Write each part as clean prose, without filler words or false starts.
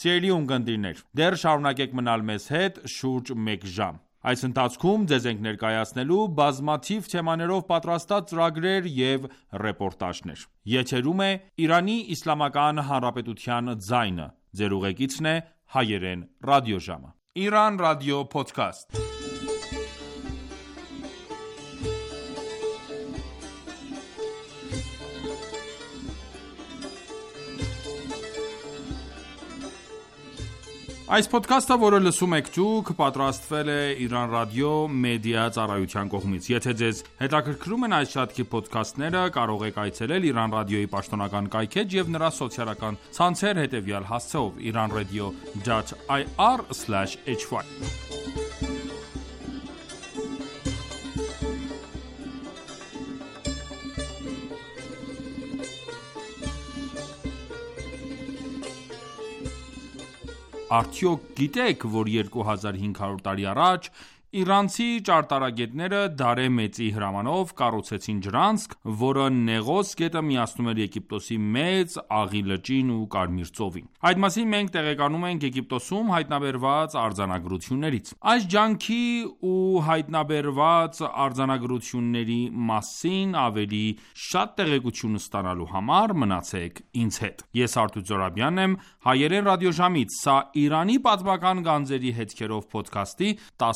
Սիրելի ունկնդիրներ, դեռ շարունակեք մնալ մեզ հետ շուրջ 1 ժամ։ Այս ընթացքում ձեզ ենք ներկայացնելու բազմաթիվ թեմաներով պատրաստած ծրագրեր և ռեպորտաժներ։ Եթերում է Իրանի Իսլամական Հանրապետության ձայնը։ Ձեր ուղեկիցն է Հայերեն ռադիոժամը։ Իրանական ռադիո փոդքասթ։ Այս փոդքասթը, որը լսում եք դուք, պատրաստվել է Իրանական ռադիո մեդիա ծառայության կողմից։ Եթե ձեզ հետաքրքրում են այս շարքի փոդքասթները, կարող եք այցելել Իրանական ռադիոյի պաշտոնական կայքէջ և նրա սոցիալական ցանցեր հետևյալ հասցեով՝ iranradio.ir/hy Արդյոք գիտեք, որ 2500 տարի առաջ իրանցի ճարտարագետները Դարե Մեծի հրամանով կառուցեցին ջրանցք, որը Նեղոս գետը միացնում էր Եգիպտոսի Մեծ Աղի լճին ու Կարմիր ծովին։ Այդ մասին մենք տեղեկանում ենք Եգիպտոսում հայտնաբերված արձանագրություններից։ Այս ջանքի ու հայտնաբերված արձանագրությունների մասին ավելի շատ տեղեկություն ստանալու համար մնացեք ինձ հետ։ Ես Արտույտ Զոհրաբյանն եմ, Հայերեն ռադիոժամից, սա Իրանի պատմական գանձերի հետքերով փոդքասթի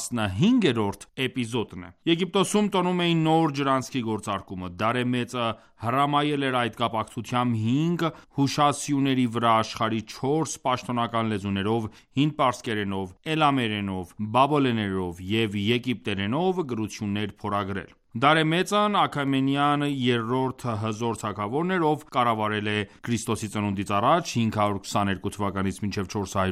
15-րդ էպիզոդն է։ Եգիպտոսում տոնում էին նոր ջրանցքի գործարկումը։ Դարե Մեծը հրամայել էր այդ կապակցությամբ 5 հուշասյուների վրա աշխարհի 4 պաշտոնական լեզուներով՝ հինդպարսկերենով, էլամերենով, բաբելերենով և եգիպտերենով գրություններ փորագրել։ Դարե Մեծն Աքեմենյան երրորդ հզոր թագավորն էր, ով կառավարել է Ք.ծ.ա. 522 թվականից մինչև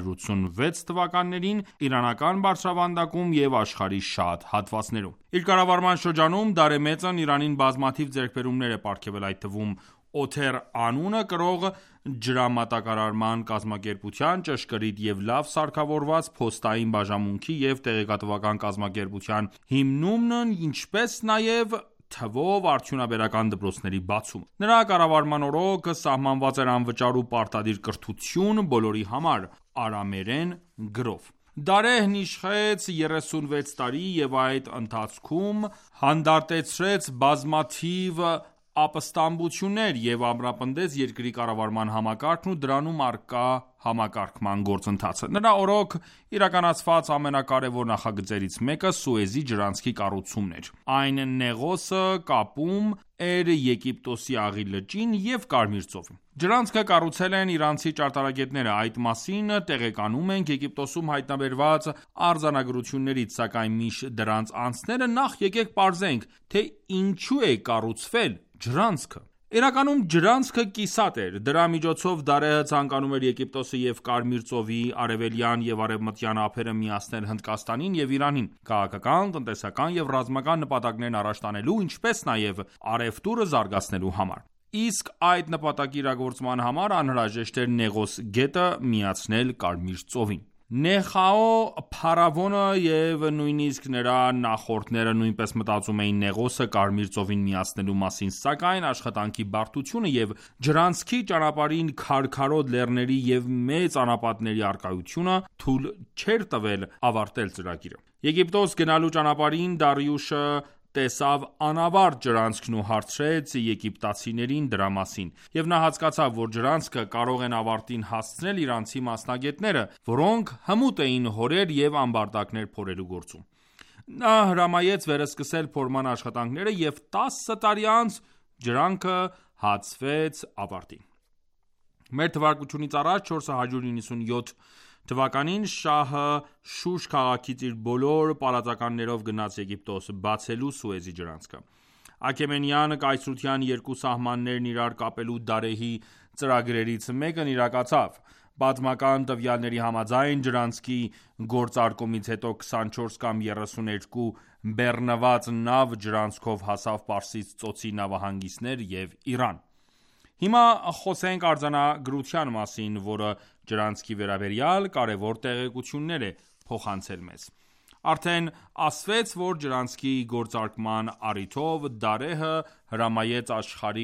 486 թվականներին իրանական բարձրավանդակում և աշխարհի շատ հատվածներում։ Իր կառավարման շրջանում Դարե Մեծն Իրանին բազմաթիվ ձեռքբերումներ է պարգևել, այդ թվում Օթեր անունը կրող ջրամատակարարման կազմակերպության, ճշգրիտ և լավ սարքավորված փոստային բաժանմունքի և տեղեկատվական կազմակերպության հիմնումն, ինչպես նաև թվով արդյունաբերական դպրոցների բացումը։ Նրա կառավարման օրոք սահմանված էր անվճար ու պարտադիր կրթություն բոլորի համար արամերեն գրով։ Դարեհն իշխեց 36 տարի և այդ ընթացքում հանդարտեցրեց բազմաթիվ ապստամբություններ և ամրապնդեց երկրի կառավարման համակարգն ու դրանում առկա համակարգման գործընթացը։ Նրա օրոք իրականացված ամենակարևոր նախագծերից մեկը Սուեզի ջրանցքի կառուցումն էր։ Այն Նեղոսը կապում էր Եգիպտոսի Աղի լճին և Կարմիր ծովին։ Ջրանցքը կառուցել են իրանցի ճարտարագետները։ Այդ մասին տեղեկանում ենք Եգիպտոսում հայտնաբերված արձանագրություններից, սակայն մինչ դրանց անցնելը նախ եկեք պարզենք, թե ինչու է կառուցվել ջրանցքը։ Իրականում ջրանցքը կիսատ էր։ Դրա միջոցով Դարեհը ցանկանում էր Եգիպտոսը և Կարմիր ծովի արևելյան և արևմտյան ափերը միացնել Հնդկաստանին և Իրանին՝ քաղաքական, տնտեսական և ռազմական նպատակներն առաջ տանելու, ինչպես նաև առևտուրը զարգացնելու համար։ Իսկ այդ նպատակի իրագործման համար անհրաժեշտ էր Նեղոս գետը միացնել Կարմիր ծովին։ Նեխաո փարավոնը և նույնիսկ նրա նախորդները նույնպես մտածում էին Նեղոսը Կարմիր ծովին միացնելու մասին, սակայն աշխատանքի բարդությունը և ջրանցքի ճանապարհին քարքարոտ լեռների և մեծ անապատների առկայությունը թույլ չէր տվել ավարտել ծրագիրը։ Եգիպտոս գնալու ճանապարհին Դարիուշը տեսավ անավարտ ջրանցքն ու հարցրեց եգիպտացիներին դրա մասին, և նա հասկացավ, որ ջրանցքը կարող են ավարտին հասցնել իրանցի մասնագետները, որոնք հմուտ էին հորեր և ամբարտակներ փորելու գործում։ Նա հրամայեց վերսկսել փորման աշխատանքները և 10 տարի անց ջրանքը հասցվեց ավարտին։ Մ.թ.ա. 497 թվականին շահը Շուշ քաղաքից իր բոլոր պալատականներով գնաց Եգիպտոս՝ բացելու Սուեզի ջրանցքը։ Աքեմենյան կայսրության երկու սահմաններն իրար կապելու Դարեհի ծրագրերից մեկն իրագործավ։ Պատմական տվյալների համաձայն ջրանցքի գործարկումից հետո 24 կամ 32 բեռնված նավ ջրանցքով հասավ Պարսից ծոցի նավահանգիստներ և Իրան։ Հիմա խոսենք արձանագրության մասին, որը ջրանցքի վերաբերյալ կարևոր տեղեկություններ է փոխանցել մեզ։ Արդեն ասվեց, որ ջրանցքի գործարկման առիթով Դարեհը հրամայեց աշխարհի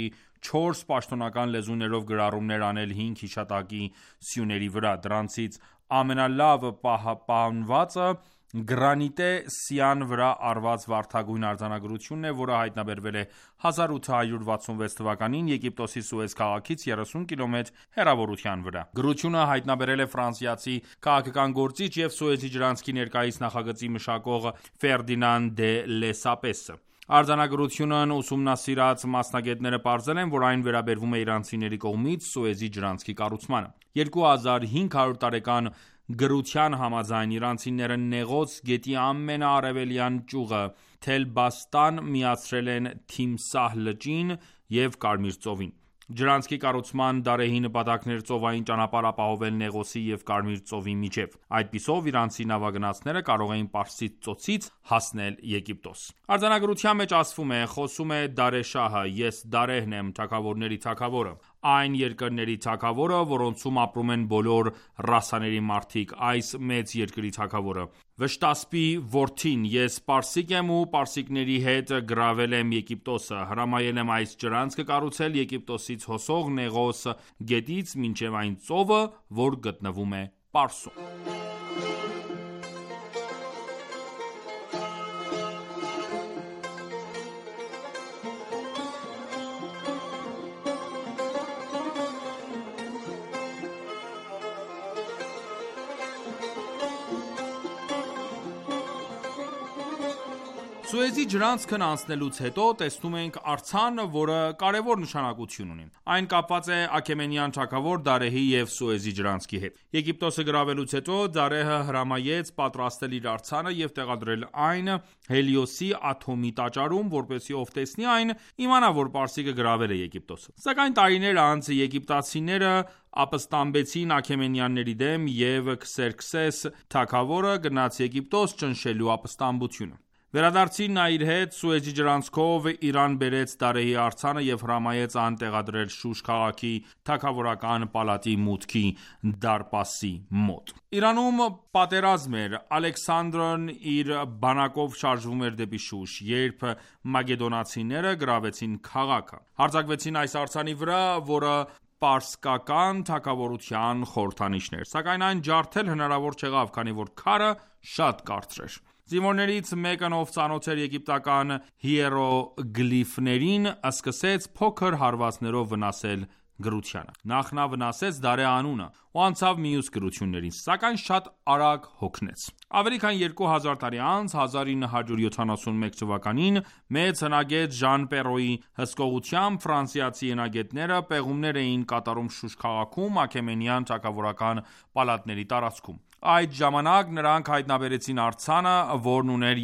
4 պաշտոնական լեզուներով գրառումներ անել 5 հիշատակի սյուների վրա: Դրանցից ամենալավ պահպանվածը Գրանիտե Սիան վրա արված վարդագույն արձանագրությունն է, որը հայտնաբերվել է 1866 թվականին Եգիպտոսի Սուեզ քաղաքից 30 կմ հեռավորության վրա: Գրությունը հայտնաբերել է ֆրանսիացի քաղաքական գործիչ և Սուեզի ջրանցքի ներկայիս նախագծի մշակող Ֆերդինան դե Լեսապեսը: Արձանագրությունն ուսումնասիրած մասնագետները պարզել են, որ այն վերաբերվում է իրանցիների կողմից Սուեզի ջրանցքի կառուցմանը: 2500 տարեկան գրության համաձայն, իրանցիները Նեղոս գետի ամենաարևելյան ճյուղը Թել-Բաստան միացրել են Թիմսահ լճին և Կարմիր ծովին: Ջրանցքի կառուցման դարեհի նպատակն էր ծովային ճանապարհ ապահովել Նեղոսի և Կարմիր ծովի միջև: Այդպիսով իրանցի նավագնացները կարող էին Պարսից ծոցից հասնել Եգիպտոս: Արձանագրության մեջ ասվում է. «Խոսում է Դարեհ շահը, ես Դարեհն եմ, թագավորների թագավորը, այն երկրների թագավորը, որոնցում ապրում են բոլոր ռասաների մարդիկ, այս մեծ երկրի թագավորը, Վշտասպի որդին: Ես պարսիկ եմ ու պարսիկների հետ գրավել եմ Եգիպտոսը, հրամայել եմ այս ջրանցքը կառուցել Եգիպտոսից հոսող Նեղոս գետից մինչև այն ծովը, որ գտնվում է Պարսում»: Սուեզի ջրանցքն անցնելուց հետո տեսնում ենք արձան, որը կարևոր նշանակություն ունի: Այն կապված է Աքեմենյան թագավոր Դարեհի և Սուեզի ջրանցքի հետ: Եգիպտոսը գրավելուց հետո Դարեհը հրամայեց պատրաստել իր արձանը և տեղադրել այն Հելիոսի աթոմի տաճարում, որպեսզի ով տեսնի այն, իմանա, որ պարսիկը գրավել է Եգիպտոսը: Սակայն տարիներ անց եգիպտացիները ապստամբեցին աքեմենյանների դեմ և Քսերքսես թագավորը գնաց Եգիպտոս ճնշելու ապստամբությունը: Վերադարձին նա իր հետ Սուեզի ջրանցքով Իրան բերեց Դարեհի արձանը և հրամայեց այն տեղադրել Շուշ քաղաքի թագավորական պալատի մուտքի դարպասի մոտ: Իրանում պատերազմ էր: Ալեքսանդրն իր բանակով շարժվում էր դեպի Շուշ, երբ մակեդոնացիները գրավեցին քաղաքը: Հարձակվեցին այս արձանի վրա, որը պարսկական թագավորության խորհրդանիշն էր: Սակայն այն ջարդել հնարավոր չեղավ, քանի որ քարը շատ կարճ էր: Զինվորներից մեկն, ով ծանոթ էր եգիպտական հիերոգլիֆներին, սկսեց փոքր հարվածներով վնասել գրությանը: Նախ նա վնասեց Դարեհ անունը ու անցավ մյուս գրություններին, սակայն շատ արագ հոգնեց: Ավելի քան 2000 տարի անց, 1971 թվականին, մեծ հնագետ Ժան Պերոյի հսկողությամբ, ֆրանսիացի հնագետները պեղումներ էին կատարում Շուշ քաղաքում Աքեմենյան թագավորական պալատների տարածքում: Այդ ժամանակ նրանք հայտնաբերեցին արձանը, որն ուներ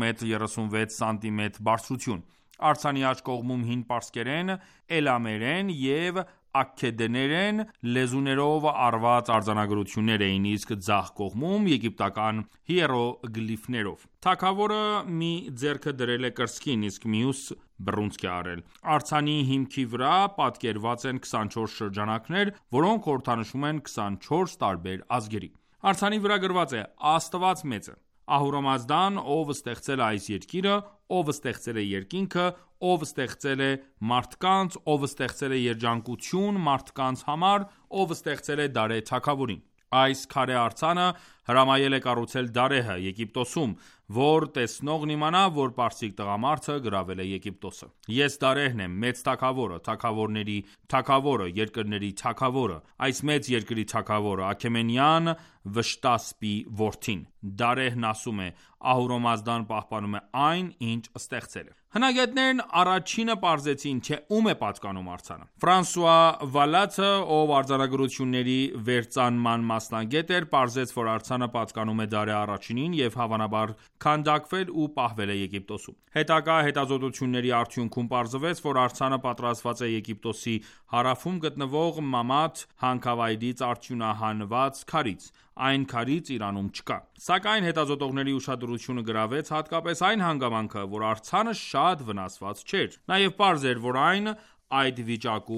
2,36 մ բարձրություն: Արձանի աջ կողմում հին պարսկերեն, էլամերեն և աքքեդերեն լեզուներով արված արձանագրություններ էին, իսկ ձախ կողմում՝ եգիպտական հիերոգլիֆներով: Թագավորը մի ձեռքը դրել է կրծքին, իսկ մյուսը բռունցք է առել: Արձանի հիմքի վրա պատկերված են 24 շրջանակներ, որոնք խորհրդանշում են 24 տարբեր ազգերի: Արձանի վրա գրված է. «Աստված մեծ է: Ահուրամազդան, ով ստեղծել է այս երկիրը, ով ստեղծել է երկինքը, ով ստեղծել է մարդկանց, ով ստեղծել է երջանկություն մարդկանց համար, ով ստեղծել է Դարեհ թագավորին: Այս քարե արձանը հրամայել է կառուցել Դարեհը Եգիպտոսում, որ տեսնողն իմանա, որ պարսիկ տղամարդը գրավել է Եգիպտոսը: Ես Դարեհն եմ, մեծ թագավորը, թագավորների թագավորը, երկրների թագավորը, այս մեծ երկրի թագավորը, Աքեմենյան Վշտասպի որդին»: Դարեհն ասում է. «Ահուրամազդան պահպանում է այն, ինչ ստեղծել է»: Հնագետներն առաջինը պարզեցին, թե ում է պատկանում արձանը: Ֆրանսուଆ Վալաթը, ով արձանագրությունների վերծանման մասնագետ էր, պարզեց, որ արձանը պատկանում է Դարեհ առաջինին և հավանաբար քանդակվել ու պահվել է Եգիպտոսում: Հետագա հետազոտությունների արդյունքում պարզվեց, որ արձանը պատրաստված է Եգիպտոսի հարավում գտնվող Մամաթ հանքավայրից արդյունահանված քարից: Այն քարից Իրանում չկա: Սակայն հետազոտողների ուշադրությունը գրավեց հատկապես այն հանգամանքը, որ արձանը շատ վնասված չէր: Նաև պարզ էր, որ այն այդ վիճակում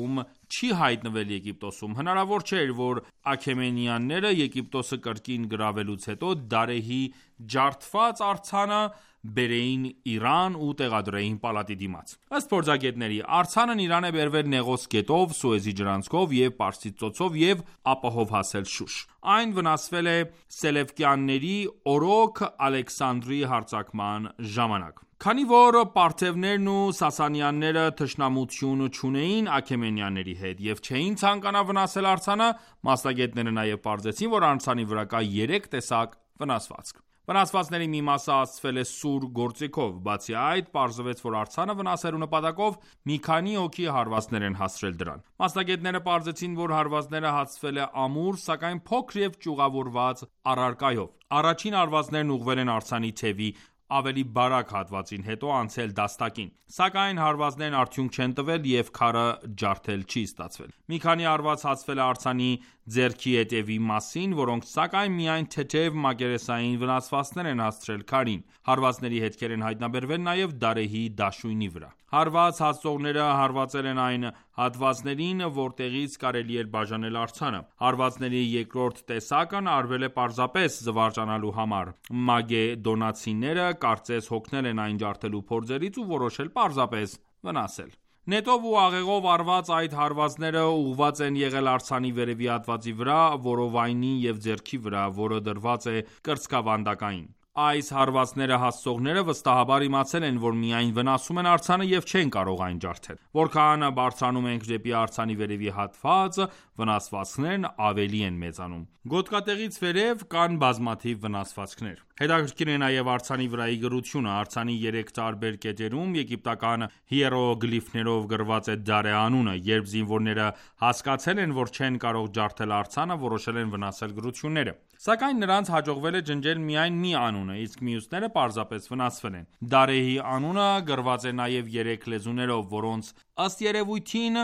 չի հայտնվել Եգիպտոսում։ Հնարավոր չէր, որ աքեմենյանները Եգիպտոսը կրկին գրավելուց հետո Դարեհի ջարդված արձանը բերեին Իրան ու տեղադրեին պալատի դիմաց։ Ըստ փորձագետների, արձանն Իրան է բերվել Նեղոս գետով, Սուեզի ջրանցքով և Պարսից ծոցով և ապահով հասել Շուշ։ Այն վնասվել է Սելևկյանների օրոք Ալեքսանդրի հարձակման ժամանակ։ Քանի որ պարթևներն ու սասանյանները թշնամություն չունեին աքեմենյանների հետ և չէին ցանկանա վնասել արձանը, մասնագետները նաև պարզեցին, որ արձանի վրա կա 3 տեսակ վնասվածք։ Վնասվածքների մի մասը հասցվել է սուր գործիքով, բացի այդ, պարզվեց, որ արձանը վնասելու նպատակով մի քանի հոգի հարվածներ են հասցրել դրան։ Մասնագետները պարզեցին, որ հարվածները հասցվել է ամուր, սակայն փոքր և ճյուղավորված առարկայով։ Առաջին հարվածներն ուղղվել են արձանի թևի ավելի բարակ հատվածին, հետո անցել դաստակին։ Սակայն հարվածներն արդյունք չեն տվել և քարը ջարդել չի ստացվել։ Մի քանի հարված հասցվել է արձանի ձեռքի ետևի մասին, որոնք սակայն միայն թեթև մակերեսային վնասվածքներ են հասցրել քարին։ Հարվածների հետքեր են հայտնաբերվել նաև Դարեհի դաշույնի վրա։ Հարված հասցողները հարվածել են այն հատվածներին, որտեղից կարելի էր բաժանել արձանը։ Հարվածների երկրորդ տեսակն արվել է պարզապես զվարճանալու համար։ Մագեդոնացիները կարծես հոգնել են այն ջարդելու փորձերից ու որոշել պարզապես վնասել։ Նետով ու աղեղով արված այդ հարվածները ուղղված են եղել արձանի վերևի հատվածի վրա, որովայնի և ձեռքի վրա, որը դրված է կրծքավանդակային։ Այս հարվածները հասցողները վստահաբար իմացել են, որ միայն վնասում են արձանը և չեն կարող այն ջարդել։ Որքան բարձրանում ենք դեպի արձանի վերևի հատված, վնասվածքներն ավելի են մեծանում։ Գոտկատեղից վերև կան բազմաթիվ վնասվածքներ։ Հետաքրքիր է նաև արձանի վրայի գրությունը։ Արձանի 3 տարբեր կետերում եգիպտական հիերոգլիֆներով գրված է Դարե անունը։ Երբ զինվորները հասկացել են, որ չեն կարող ջարդել արձանը, որոշել են վնասել գրությունները։ Սակայն նրանց հաջողվել է ջնջել միայն մի անունը, իսկ մյուսները պարզապես վնասվել են։ Դարեհի անունը գրված է նաև 3 լեզուներով, որոնց ըստ երևույթին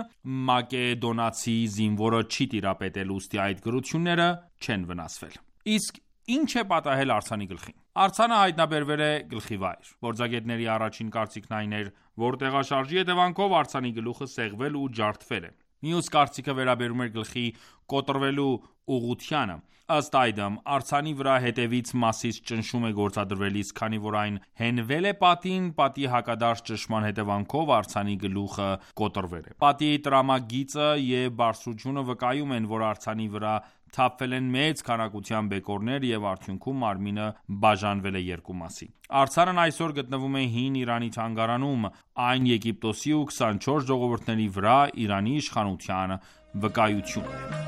մակեդոնացի զինվորը չի տիրապետել, ուստի այդ գրությունները չեն վնասվել։ Իսկ ինչ է պատահել արձանի գլխին։ Արձանը հայտնաբերվել է գլխի վայր։ Փորձագետների առաջին կարծիքն այն էր, որ տեղաշարժի հետևանքով արձանի գլուխը սեղվել ու ջարդվել է։ Մյուս կարծիքը վերաբերում էր գլխի կոտրվելու ուղղությանը։ Ըստ այդմ, արձանի վրա հետևից մասից ճնշում է գործադրվել, իսկ քանի որ այն հենվել է պատին, պատի հակադարձ ճնշման հետևանքով արձանի գլուխը կոտրվել է։ Պատի տրամագիծը և բարձրությունը վկայում են, որ արձանի վրա թափվել են մեծ քանակությամբ բեկորներ և արդյունքում մարմինը բաժանվել է 2 մասի։ Արձանն այսօր գտնվում է Հին Իրանի թանգարանում, այն Եգիպտոսի ու 24 ժողովուրդների վրա Իրանի իշխանության վկայությունն է։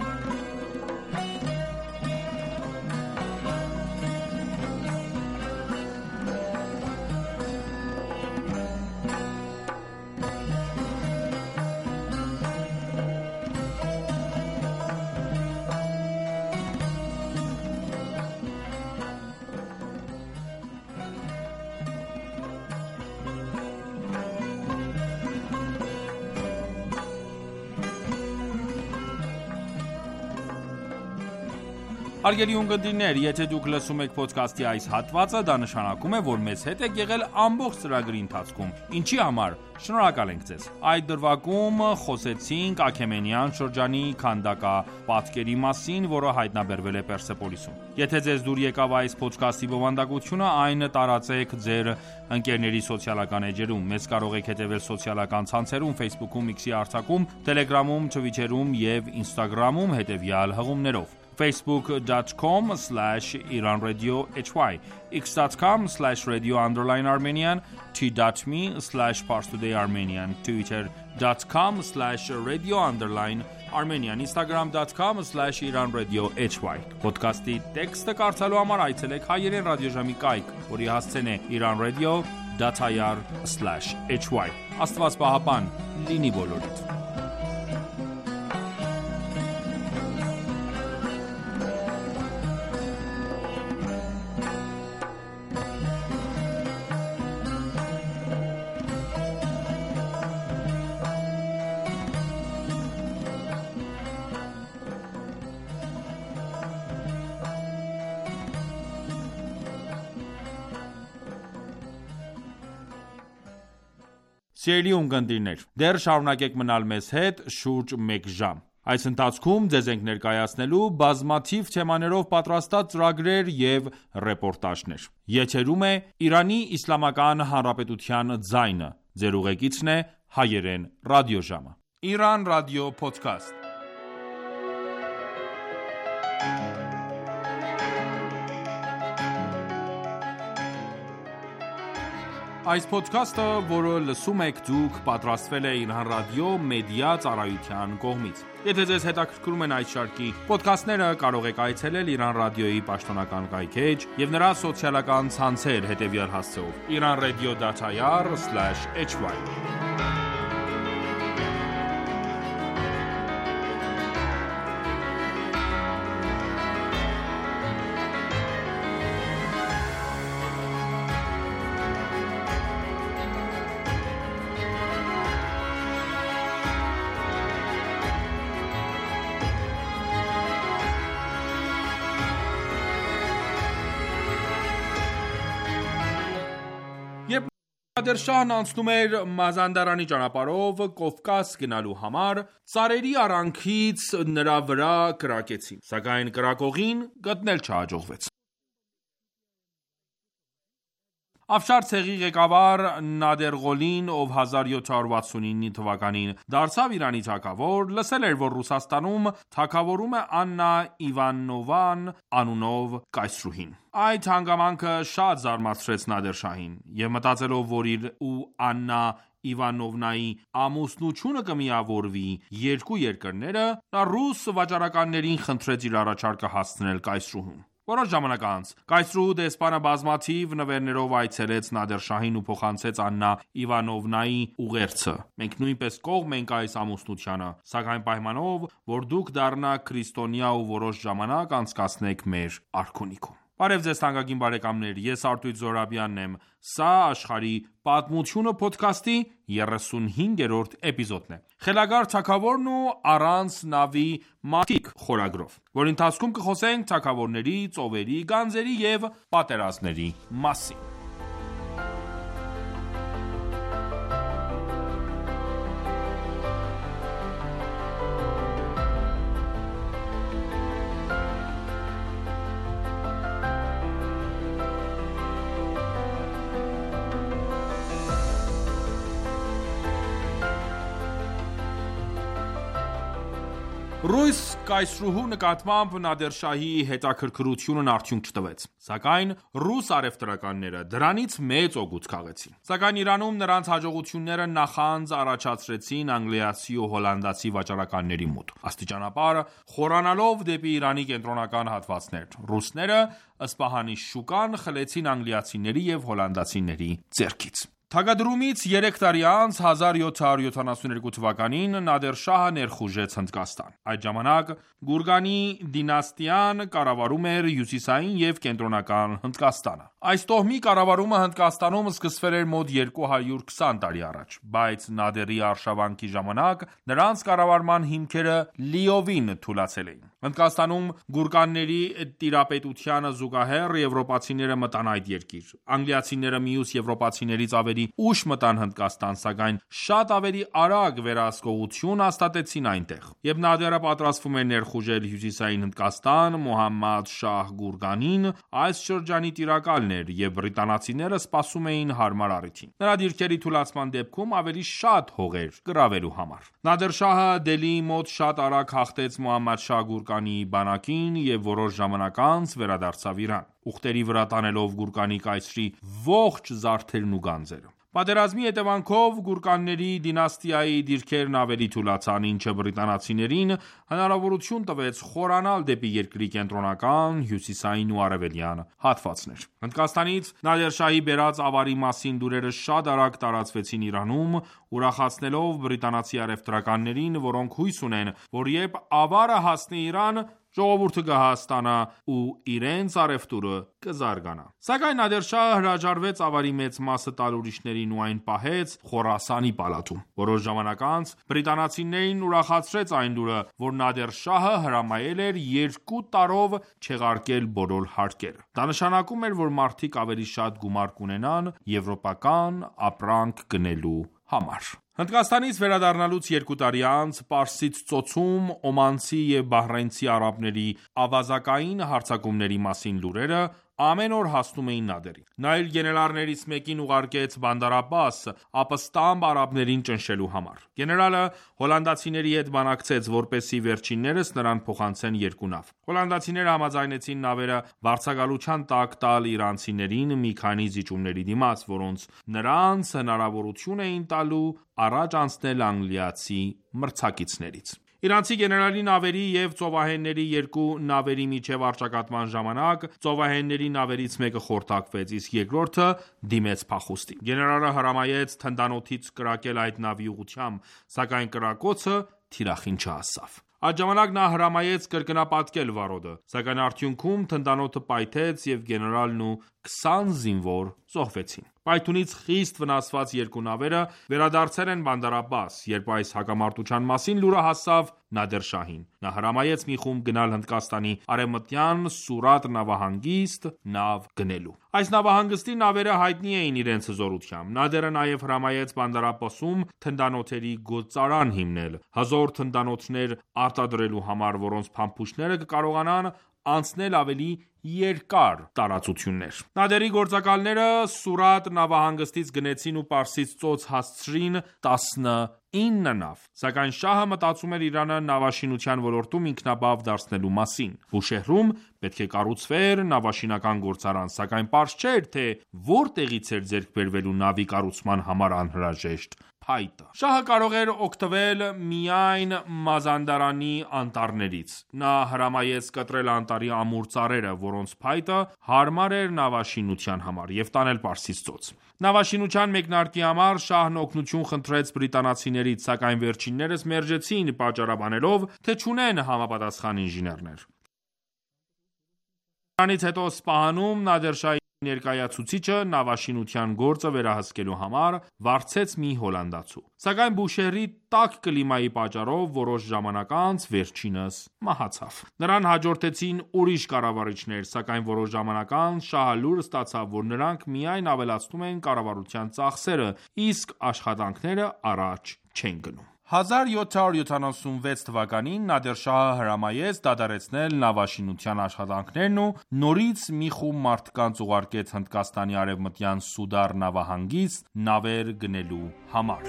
Հարգելի ունկնդիրներ, եթե դուք լսում եք ոդքասթի այս հատվածը, դա նշանակում է, որ մեզ հետ եք եղել ամբողջ ծրագրի ընթացքում։ Ինչի համար։ Շնորհակալ ենք ձեզ։ Այդ դրվագում խոսեցինք Աքեմենյան շրջանի քանդակապատկերի մասին, որը հայտնաբերվել է Պերսեպոլիսում։ Եթե ձեզ դուր եկավ այս ոդքասթի բովանդակությունը, այն տարածեք ձեր ընկերների սոցիալական էջերում։ Մեզ կարող եք հետևել սոցիալական ցանցերում, Facebook-ում, X-ի արձակում, Telegram-ում, Twitter-ում եւ Instagram-ում հետևյալ հղումներով. facebook.com/iranradiohy x.com/radio_armenian t.me/parstoday_armenian twitter.com/radio_armenian instagram.com/iranradiohy Ոդքասթի տեքստը կարդալու համար այցելեք հայերեն ռադիոժամի կայք, որի հասցեն է iranradio.ir/hy Աստված պահապան լինի բոլորիդ։ Սիրելի ունկնդիրներ, դեռ շարունակեք մնալ մեզ հետ շուրջ 1 ժամ։ Այս ընթացքում ձեզ ենք ներկայացնելու բազմաթիվ թեմաներով պատրաստած ծրագրեր և ռեպորտաժներ։ Եթերում է Իրանի Իսլամական Հանրապետության ձայնը։ Ձեր ուղեկիցն է Հայերեն ռադիոժամը։ Iran Radio Podcast։ Այս ոդքասթը, որը լսում եք դուք, պատրաստվել է Իրանական ռադիո մեդիա ծառայության կողմից։ Եթե ձեզ հետաքրքրում են այս շարքի ոդքասթները, կարող եք այցելել Իրանական ռադիոյի պաշտոնական կայքէջ և նրա սոցիալական ցանցեր հետևյալ հասցեով՝ iranradio.ir/hy։ Նադեր Շահն անցնում էր Մազանդարանի ճանապարհով Կովկաս գնալու համար, ծառերի արանքից նրա վրա կրակեցին, սակայն կրակողին գտնել չհաջողվեց։ Աֆշար ցեղի ղեկավար Նադերղոլին, ով 1769 թվականին դարձավ Իրանի թագավոր, լսել էր, որ Ռուսաստանում թագավորում է Աննա Իվանովան անունով կայսրուհին։ Այդ հանգամանքը շատ զարմացրեց Նադեր Շահին, և մտածելով, որ իր ու Աննա Իվանովնայի ամուսնությունը կմիավորվի երկու երկրները, նա ռուս վաճառականներին խնդրեց իր առաջարկը հասցնել կայսրուհուն։ Որոշ ժամանակ անց կայսրուհու դեսպանը բազմաթիվ նվերներով այցելեց Նադեր Շահին ու փոխանցեց Աննա Իվանովնայի ուղերձը։ Մենք նույնպես կողմ ենք այս ամուսնությանը, սակայն պայմանով, որ դուք դառնաք քրիստոնյա ու որոշ ժամանակ անցկացնեք մեր արքունիքում։ Բարև ձեզ թանկագին բարեկամներ, ես Արտույտ Զոհրաբյանն եմ, սա աշխարհի պատմությունը փոդքասթի 35-րդ էպիզոդն է։ Խելագար թագավորն ու առանց նավի մարդիկ խորագրով, որի ընթացքում կխոսենք թագավորների, ծովերի, գանձերի և պատերազմների մասին։ Ռուս կայսրուհու նկատմամբ Նադեր Շահի հետաքրքրությունն արդյունք չտվեց, սակայն ռուս առևտրականները դրանից մեծ օգուտ քաղեցին։ Սակայն Իրանում նրանց հաջողությունները նախանձ առաջացրեցին անգլիացի ու հոլանդացի վաճառականների մոտ, աստիճանաբար խորանալով դեպի Իրանի կենտրոնական հատվածներ։ Ռուսները Սպահանի շուկան խլեցին անգլիացիների և հոլանդացիների ձեռքից։ Թագադրումից 3 տարի անց 1772 թվականին Նադեր Շահը ներխուժեց Հնդկաստան։ Այդ ժամանակ Գուրգանի դինաստիան կառավարում էր հյուսիսային և կենտրոնական Հնդկաստանը։ Այս տոհմի կառավարումը Հնդկաստանում սկսվել էր մոտ 220 տարի առաջ, բայց Նադերի արշավանքի ժամանակ նրանց կառավարման հիմքերը լիովին թուլացել էին։ Հնդկաստանում գուրգանների տիրապետությանը զուգահեռ եվրոպացիները մտան այդ երկիր։ Անգլիացիները մյուս եվրոպացիներից ավելի ուշ մտան Հնդկաստան, սակայն շատ ավելի արագ վերահսկողություն հաստատեցին այնտեղ։ Երբ Նադերը պատրաստվում էր ներխուժել հյուսիսային Հնդկաստան, Մոհամմադ Շահ Գուրգանին այս շրջանի տիրակալն էր, և բրիտանացիները սպասում էին հարմար առիթին, նրա դիրքերի թուլացման դեպքում ավելի շատ հողեր գրավելու համար։ Նադեր Շահը Դելիի մոտ շատ արագ հաղթեց Մոհամմադ Շահ Գուրգանի բանակին և որոշ ժամանակ անց վերադարձավ Իրան, ուխտերի վրա տանելով Գուրգանի կայսրի ողջ զարդերն ու գանձերը։ Պատերազմի հետևանքով Գուրգանների դինաստիայի դիրքերն ավելի թուլացան, ինչը բրիտանացիներին հնարավորություն տվեց խորանալ դեպի երկրի կենտրոնական, հյուսիսային ու արևելյան հատվածներ։ Հնդկաստանից Նադեր Շահի բերած ավարի մասին լուրերը շատ արագ տարածվեցին Իրանում, ուրախացնելով բրիտանացի առևտրականներին, որոնք հույս ունեն, որ երբ ավարը հասնի Իրան, ժողովուրդը կհասկանա ու իրենց առևտուրը կզարգանա։ Սակայն Նադեր Շահը հրաժարվեց ավարի մեծ մասը տալ ուրիշներին ու այն պահեց Խորասանի պալատում։ Որոշ ժամանակ անց բրիտանացիներին ուրախացրեց այն լուրը, որ Նադեր Շահը հրամայել էր 2 տարով չեղարկել բոլոր հարկերը։ Դա նշանակում էր, որ մարդիկ ավելի շատ գումար կունենան եվրոպական ապրանք գնելու համար։ Հնդկաստանից վերադառնալուց 2 տարի անց Պարսից ծոցում օմանցի և բահրայնցի արաբների ավազակային հարձակումների մասին լուրերը ամեն օր հասնում էին Նադերին։ Նա իր գեներալներից մեկին ուղարկեց Բանդար Աբբաս ապստամբ արաբներին ճնշելու համար։ Գեներալը հոլանդացիների հետ բանակցեց, որպեսզի վերջիններս նրան փոխանցեն 2 նավ։ Հոլանդացիները համաձայնեցին նավերը վարձակալության տակ տալ իրանցիներին մի քանի զիջումների դիմաց, որոնց նրանց հնարավորություն էին տալու առաջ անցնել անգլիացի մրցակիցներից։ Իրանցի գեներալի նավերի և ծովահենների 2 նավերի միջև առճակատման ժամանակ ծովահենների նավերից մեկը խորտակվեց, իսկ երկրորդը դիմեց փախուստի։ Գեներալը հրամայեց թնդանոթից կրակել այդ նավի ուղղությամբ, սակայն կրակոցը թիրախին չհասավ։ Այդ ժամանակ նա հրամայեց կրկնապատկել վարոդը, սակայն արդյունքում թնդանոթը պայթեց և գեներալն ու 20 զինվոր զոհվեցին։ Պայթյունից խիստ վնասված 2 նավերը վերադարձել են Բանդար Աբբաս։ Երբ այս հակամարտության մասին լուրը հասավ Նադեր Շահին, նա հրամայեց մի խումբ գնալ Հնդկաստանի արևմտյան Սուրատ նավահանգիստ նավ գնելու։ Այս նավահանգստի նավերը հայտնի էին իրենց հզորությամբ։ Նադերը նաև հրամայեց Բանդար Աբբասում թնդանոթերի գործարան հիմնել, հզոր թնդանոթներ արտադրելու համար, որոնց փամփուշտները կկարողանան անցնել ավելի երկար տարածություններ։ Նադերի գործակալները Սուրատ նավահանգստից գնեցին ու Պարսից ծոց հասցրին 19 նավ, սակայն շահը մտածում էր Իրանը նավաշինության ոլորտում ինքնաբավ դարձնելու մասին։ Բուշեհրում պետք է կառուցվեր նավաշինական գործարան, սակայն պարզ չէր, թե որտեղից էր ձեռք բերվելու նավի կառուցման համար անհրաժեշտ փայտը։ Շահը կարող էր օգտվել միայն Մազանդարանի անտառներից։ Նա հրամայեց կտրել անտառի ամուր ծառերը, որոնց փայտը հարմար էր նավաշինության համար, և տանել Պարսից ծոց։ Նավաշինության մեկնարկի համար շահն օգնություն խնդրեց բրիտանացիներից, սակայն վերջիններս մերժեցին, պատճառաբանելով, թե չունեն համապատասխան ինժեներներ։ Դրանից հետո Սպահանում Նադեր Շահի ներկայացուցիչը նավաշինության գործը վերահսկելու համար վարձեց մի հոլանդացու։ Սակայն Բուշեհրի տաք կլիմայի պատճառով որոշ ժամանակ անց վերջինս մահացավ։ Նրան հաջորդեցին ուրիշ կառավարիչներ, սակայն որոշ ժամանակ անց շահը լուր ստացավ, որ նրանք միայն ավելացնում են կառավարության ծախսերը, իսկ աշխատանքները առաջ չեն գնում։ 1776 թվականին Նադեր Շահը հրամայեց դադարեցնել նավաշինության աշխատանքներն ու նորից մի խումբ մարդկանց ուղարկեց Հնդկաստանի արևմտյան Սուդար նավահանգիստ նավեր գնելու համար։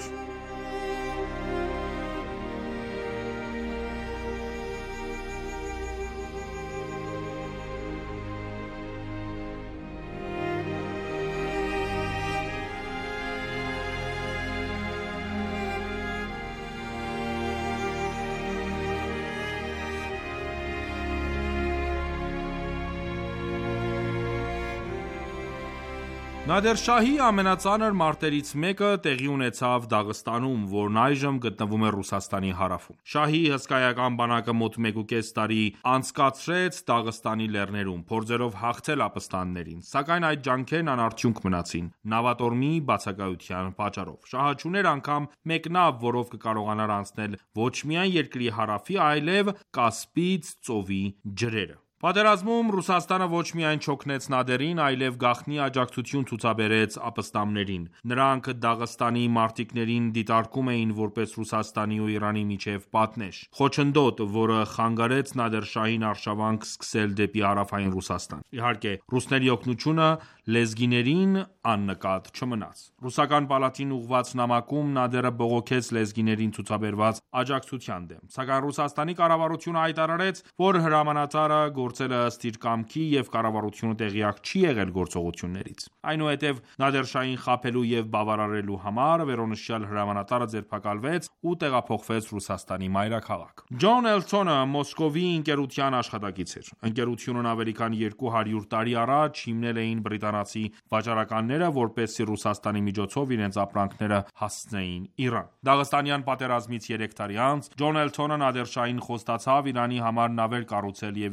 Նադեր Շահի ամենածանր մարտերից մեկը տեղի ունեցավ Դաղստանում, որն այժմ գտնվում է Ռուսաստանի հարավում։ Շահի հսկայական բանակը մոտ 1.5 տարի անցկացրեց Դաղստանի լեռներում, փորձելով հաղթել ապստաններին, սակայն այդ ջանքերն անարդյունք մնացին նավատորմի բացակայության պատճառով։ Շահը չուներ անգամ մեկ նավ, որով կկարողանար անցնել ոչ միայն երկրի հարավի, այլև Կասպից ծովի ջրերը։ Պատերազմում Ռուսաստանը ոչ միայն չօգնեց Նադերին, այլև գաղտնի աջակցություն ցուցաբերեց ապստամբներին։ Նրանք Դաղստանի մարտիկներին դիտարկում էին որպես Ռուսաստանի ու Իրանի միջև պատնեշ, խոչընդոտ, որը խանգարեց Նադեր Շահին արշավանք սկսել դեպի հարավային Ռուսաստան։ Իհարկե, ռուսների օգնությունը լեզգիներին աննկատ չմնաց։ Ռուսական պալատին ուղղված նամակում Նադերը բողոքեց լեզգիներին ցուցաբերված աջակցության դեմ, սակայն Ռուսաստանի կառավարությունը հայտարարեց, որ հրամանատարը գործել է ըստ իր կամքի և կառավարությունը տեղյակ չի եղել գործողություններից։ Այնուհետև Նադեր Շահին խաբելու և բավարարելու համար վերոնշյալ հրամանատարը ձերբակալվեց ու տեղափոխվեց Ռուսաստանի մայրաքաղաք։ Ջոն Էլթոնը Մոսկովի ընկերության աշխատակից էր։ Ընկերությունն ավելի քան 200 տարի առաջ հիմնել էին բրիտանացի վաճառականները, որպեսզի Ռուսաստանի միջոցով իրենց ապրանքները հասցնեին Իրան։ Դաղստանյան պատերազմից 3 տարի անց Ջոն Էլթոնը Նադեր Շահին խոստացավ Իրանի համար նավեր կառուցել և իրանական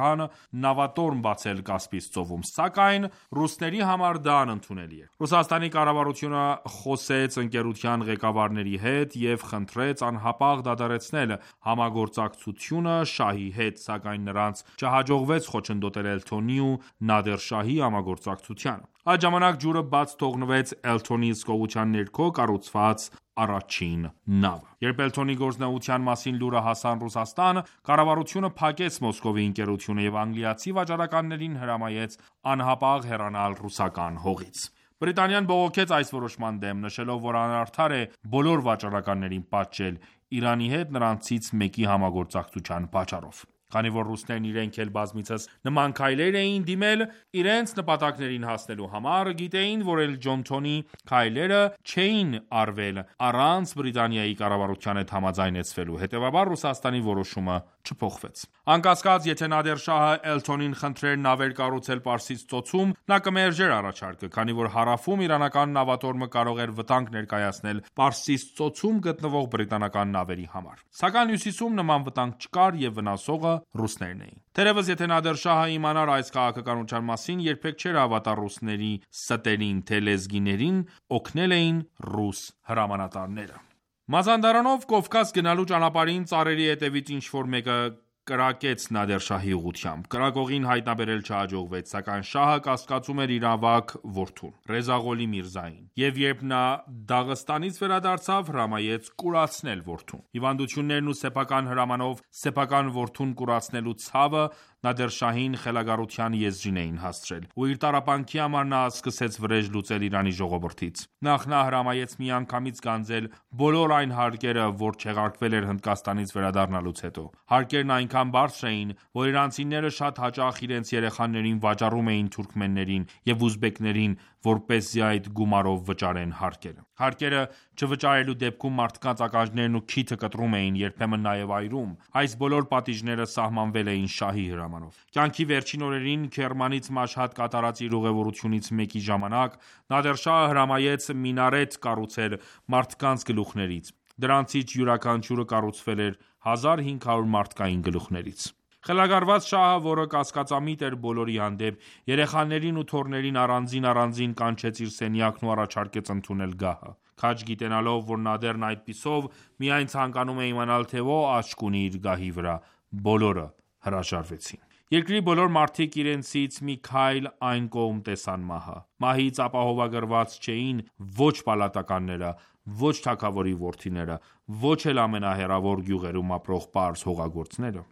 ռուսական նավատորմ բացել Կասպից ծովում, սակայն ռուսների համար դա անընդունելի էր։ Ռուսաստանի կառավարությունը խոսեց ընկերության ղեկավարների հետ և խնդրեց անհապաղ դադարեցնել համագործակցությունը շահի հետ, սակայն նրանց չհաջողվեց խոչընդոտել Էլթոնի ու Նադեր Շահի համագործակցությանը։ Այդ ժամանակ ջուրը բաց թողնվեց Էլթոնի հսկողության ներքո կառուցված առաջին նավը։ Երբ Էլթոնի գործունեության մասին լուրը հասան Ռուսաստան, կառավարությունը փակեց Մոսկովի ընկերությունը և անգլիացի վաճառականներին հրամայեց անհապաղ հեռանալ ռուսական հողից։ Բրիտանիան բողոքեց այս որոշման դեմ, նշելով, որ անարդար է բոլոր վաճառականներին պատժել Իրանի հետ նրանցից մեկի համագործակցության պատճառով։ Քանի որ ռուսներն իրենք էլ բազմիցս նման քայլեր էին դիմել իրենց նպատակներին հասնելու համար, գիտեին, որ Էլ Ջոնսոնի քայլերը չէին արվել առանց Բրիտանիայի կառավարության հետ համաձայնեցվելու, հետևաբար Ռուսաստանի որոշումը չփոխվեց։ Անկասկած, եթե Նադեր Շահը Էլթոնին խնդրեր նավեր կառուցել Պարսից ծոցում, նա կմերժեր առաջարկը, քանի որ հարավում իրանական նավատորմը կարող էր վտանգ ներկայացնել Պարսից ծոցում գտնվող բրիտանական նավերի համար։ Սակայն հյուսիսում նման վտանգ չկար և վնասողը ռուսներն էին։ Թերևս եթե Նադեր Շահը իմանար այս քաղաքականության մասին, երբեք չէր հավատա ռուսների ստերին, թե լեզգիներին օգնել էին ռուս հրամանատարները։ Մազանդարանով Կովկաս գնալու ճանապարհին ծառերի հետևից ինչ-որ մեկը կրակեց Նադեր Շահի ուղղությամբ։ Կրակողին հայտնաբերել չհաջողվեց, սակայն շահը կասկածում էր իր ավագ որդուն՝ Ռեզա Ղոլի Միրզային, և երբ նա Դաղստանից վերադարձավ, հրամայեց կուրացնել որդուն։ Հիվանդություններն ու սեփական հրամանով սեփական որդուն կուրացնելու ցավը Նադեր Շահին խելագարության եզրին էին հասցրել, ու իր տառապանքի համար նա սկսեց վրեժ լուծել Իրանի ժողովրդից։ Նախ նա հրամայեց միանգամից գանձել բոլոր այն հարկերը, որ չեղարկվել էր Հնդկաստանից վերադառնալուց հետո։ Հարկերն այնքան բարձր էին, որ իրանցիները շատ հաճախ իրենց երեխաներին վաճառում էին թուրքմեններին և ուզբեկներին, որպեսզի այդ գումարով վճարեն հարկերը։ Հարկերը չվճարելու դեպքում մարդկանց ականջներն ու քիթը կտրում էին, երբեմն նաև այրում։ Այս բոլոր պատիժները սահմանվել էին շահի հրամանով։ Կյանքի վերջին օրերին Քերմանից Մաշհադ կատարած իր ուղևորությունից մեկի ժամանակ Նադեր Շահը հրամայեց մինարետ կառուցել մարդկանց գլուխներից։ Դրանցից յուրաքանչյուրը կառուցվել էր 1500 մարդկային գլուխներից։ Խելագարված շահը, որը կասկածամիտ էր բոլորի հանդեպ, երեխաներին ու թոռներին առանձին կանչեց իր սենյակն ու առաջարկեց ընդունել գահը։ Քաջ գիտենալով, որ Նադերն այդպիսով միայն ցանկանում է իմանալ, թե ո աչք ունի իր գահի վրա, բոլորը հրաժարվեցին։ Երկրի բոլոր մարդիկ իրենցից մի քայլ այն կողմ տեսան մահը։ Մահից ապահովագրված չէին ոչ պալատականները, ոչ թագավորի որդիները, ոչ էլ ամենահեռավոր գյուղերում ապրող պարզ հողագործները։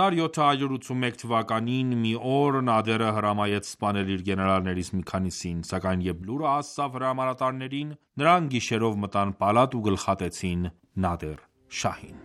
1781 թվականին մի օր Նադերը հրամայեց սպանել իր գեներալներից մի քանիսին, սակայն երբ լուրը հասավ հրամանատարներին, նրանք գիշերով մտան պալատ ու գլխատեցին Նադեր Շահին։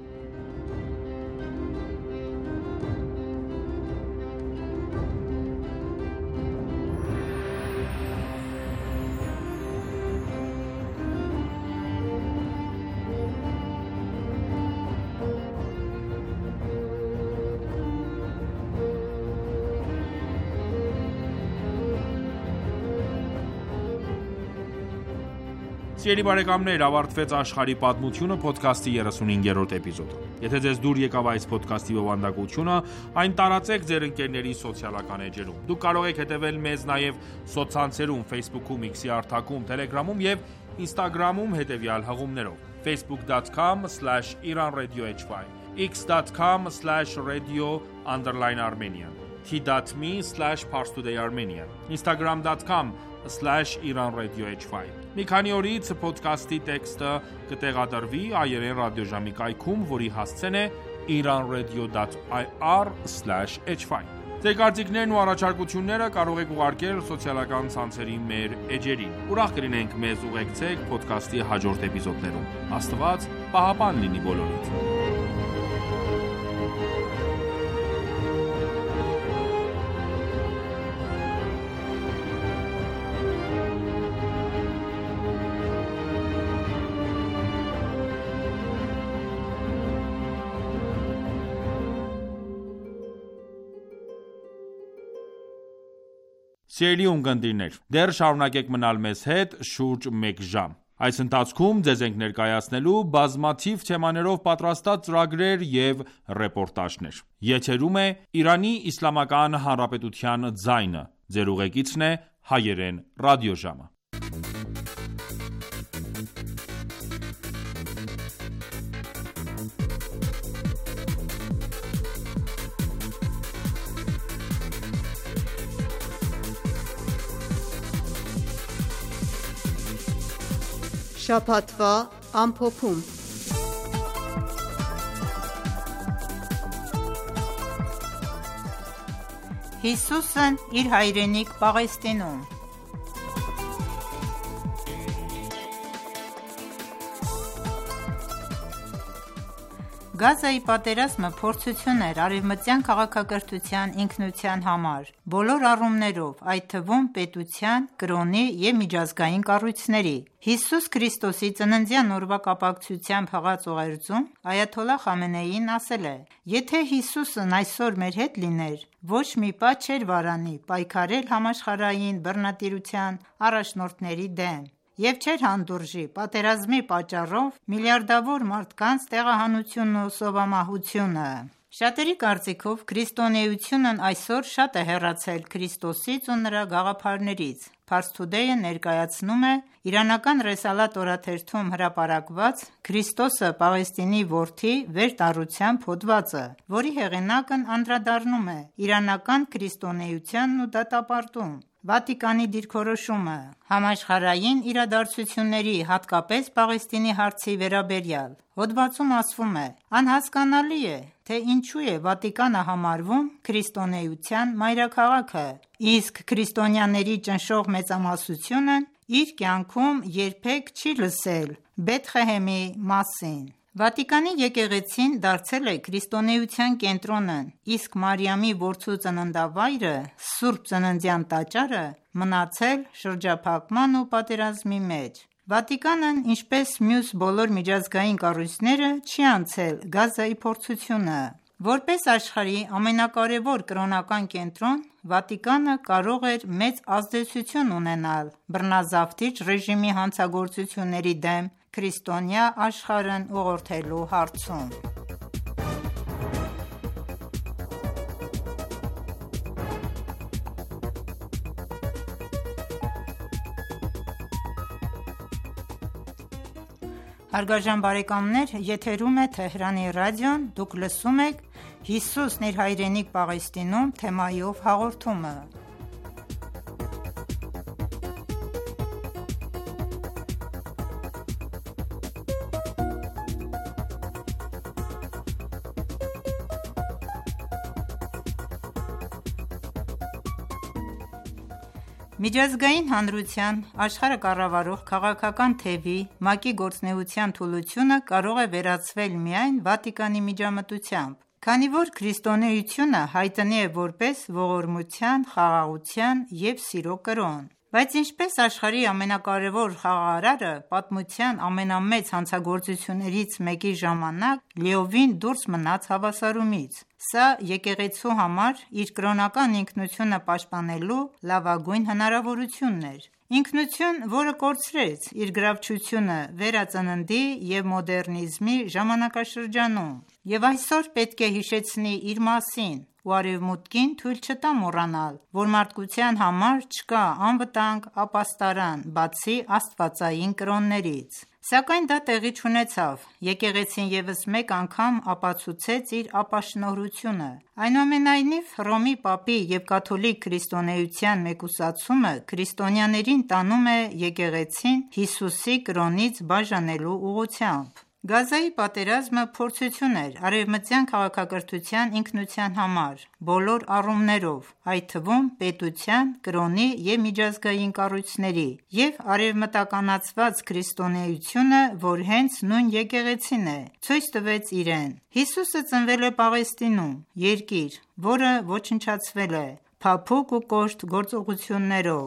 Սիրելի բարեկամներ, ավարտվեց աշխարհի պատմությունը փոդքասթի 35-րդ էպիզոդը։ Եթե ձեզ դուր եկավ այս փոդքասթի բովանդակությունը, այն տարածեք ձեր ընկերների սոցիալական էջերում։ Դուք կարող եք հետևել մեզ նաև սոցցանցերում, Facebook-ում, X-ի հարթակում, Telegram-ում եւ Instagram-ում հետևյալ հղումներով. facebook.com/iranradio.hy, x.com/radio_armenian, t.me/parstoday-armenian, instagram.com/iranradio.hy։ Մի քանի օրից փոդքասթի տեքստը կտեղադրվի հայերեն ռադիոժամի կայքում, որի հասցեն է iranradio.ir/hy։ Ձեր կարծիքներն ու առաջարկությունները կարող եք ուղարկել սոցիալական ցանցերի մեր էջերին։ Ուրախ կլինենք մեզ ուղեկցեք փոդքասթի հաջորդ էպիզոդներում։ Աստված պահապան լինի բոլորիդ։ Սիրելի ունկնդիրներ, դեռ շարունակեք մնալ մեզ հետ շուրջ 1 ժամ։ Այս ընթացքում ձեզ ենք ներկայացնելու բազմաթիվ թեմաներով պատրաստած ծրագրեր և ռեպորտաժներ։ Եթերում է Իրանի Իսլամական Հանրապետության ձայնը։ Ձեր ուղեկիցն է Հայերեն ռադիոժամը։ Շաբաթվա ամփոփում։ Հիսուսն իր հայրենիք Պաղեստինում։ Գազայի պատերազմը փորձություն էր արևմտյան քաղաքակրթության ինքնության համար, բոլոր առումներով, այդ թվում պետության, կրոնի և միջազգային կառույցների։ Հիսուս Քրիստոսի ծննդյան օրվա կապակցությամբ հղած ուղերձում այաթոլլահ Խամենեին ասել է. «Եթե Հիսուսն այսօր մեր հետ լիներ, ոչ մի պահ չէր վարանի պայքարել համաշխարհային բռնատիրության առաջնորդների դեմ և չէր հանդուրժի պատերազմի պատճառով միլիարդավոր մարդկանց տեղահանությունն ու սովամահությունը»։ Շատերի կարծիքով քրիստոնեությունն այսօր շատ է հեռացել Քրիստոսից ու նրա գաղափարներից։ Pars Today-ը ներկայացնում է իրանական Ռեսալաթ օրաթերթում հրապարակված «Քրիստոսը Պաղեստինի որդի» վերտառության հոդվածը, որի հեղինակն անդրադառնում է իրանական քրիստոնեությանն ու դատապարտում Վատիկանի դիրքորոշումը համաշխարհային իրադարձությունների, հատկապես Պաղեստինի հարցի վերաբերյալ։ Հոդվածում ասվում է. «Անհասկանալի է, թե ինչու է Վատիկանը համարվում քրիստոնեության մայրաքաղաքը, իսկ քրիստոնյաների ճնշող մեծամասնությունն իր կյանքում երբեք չի լսել Բեթղեհեմի մասին»։ Վատիկանի եկեղեցին դարձել է քրիստոնեության կենտրոնն, իսկ Մարիամի որդու ծննդավայրը՝ Սուրբ Ծննդյան տաճարը, մնացել շրջափակման ու պատերազմի մեջ։ Վատիկանն, ինչպես մյուս բոլոր միջազգային կառույցները, չի անցել Գազայի փորձությունը։ Որպես աշխարհի ամենակարևոր կրոնական կենտրոն, Վատիկանը կարող էր մեծ ազդեցություն ունենալ բռնազավթիչ ռեժիմի հանցագործությունների դեմ քրիստոնյա աշխարհն ուղղորդելու հարցում։ Հարգարժան բարեկամներ, եթերում է Թեհրանի ռադիոն, դուք լսում եք «Հիսուսն իր հայրենիք Պաղեստինում» թեմայով հաղորդումը։ Միջազգային հանրության աշխարհը կառավարող քաղաքական թևի ՄԱԿ-ի գործունեության թուլությունը կարող է վերացվել միայն Վատիկանի միջամտությամբ, քանի որ քրիստոնեությունը հայտնի է որպես ողորմության, խաղաղության և սիրո կրոն։ Բայց ինչպես աշխարհի ամենակարևոր խաղաղարարը պատմության ամենամեծ հանցագործություններից մեկի ժամանակ լիովին դուրս մնաց հավասարումից։ Սա եկեղեցու համար իր կրոնական ինքնությունը պաշտպանելու լավագույն հնարավորությունն էր։ Ինքնություն, որը կորցրեց իր գրավչությունը վերածննդի և մոդեռնիզմի ժամանակաշրջանում, և այսօր պետք է հիշեցնի իր մասին ու Արևմուտքին թույլ չտա մոռանալ, որ մարդկության համար չկա անվտանգ ապաստարան, բացի աստվածային կրոններից։ Սակայն դա տեղի չունեցավ։ Եկեղեցին ևս մեկ անգամ ապացուցեց իր ապաշնորհությունը։ Այնուամենայնիվ, Հռոմի Պապի և կաթոլիկ քրիստոնեության մեկուսացումը քրիստոնյաներին տանում է եկեղեցին Հիսուսի կրոնից բաժանելու ուղղությամբ։ Գազայի պատերազմը փորձություն էր արևմտյան քաղաքակրթության ինքնության համար, բոլոր առումներով, այդ թվում պետության, կրոնի և միջազգային կառույցների, և արևմտականացված քրիստոնեությունը, որ հենց նույն եկեղեցին է, ցույց տվեց իրեն։ Հիսուսը ծնվել է Պաղեստինում, երկիր, որը ոչնչացվել է փափուկ ու կոշտ գործողություններով։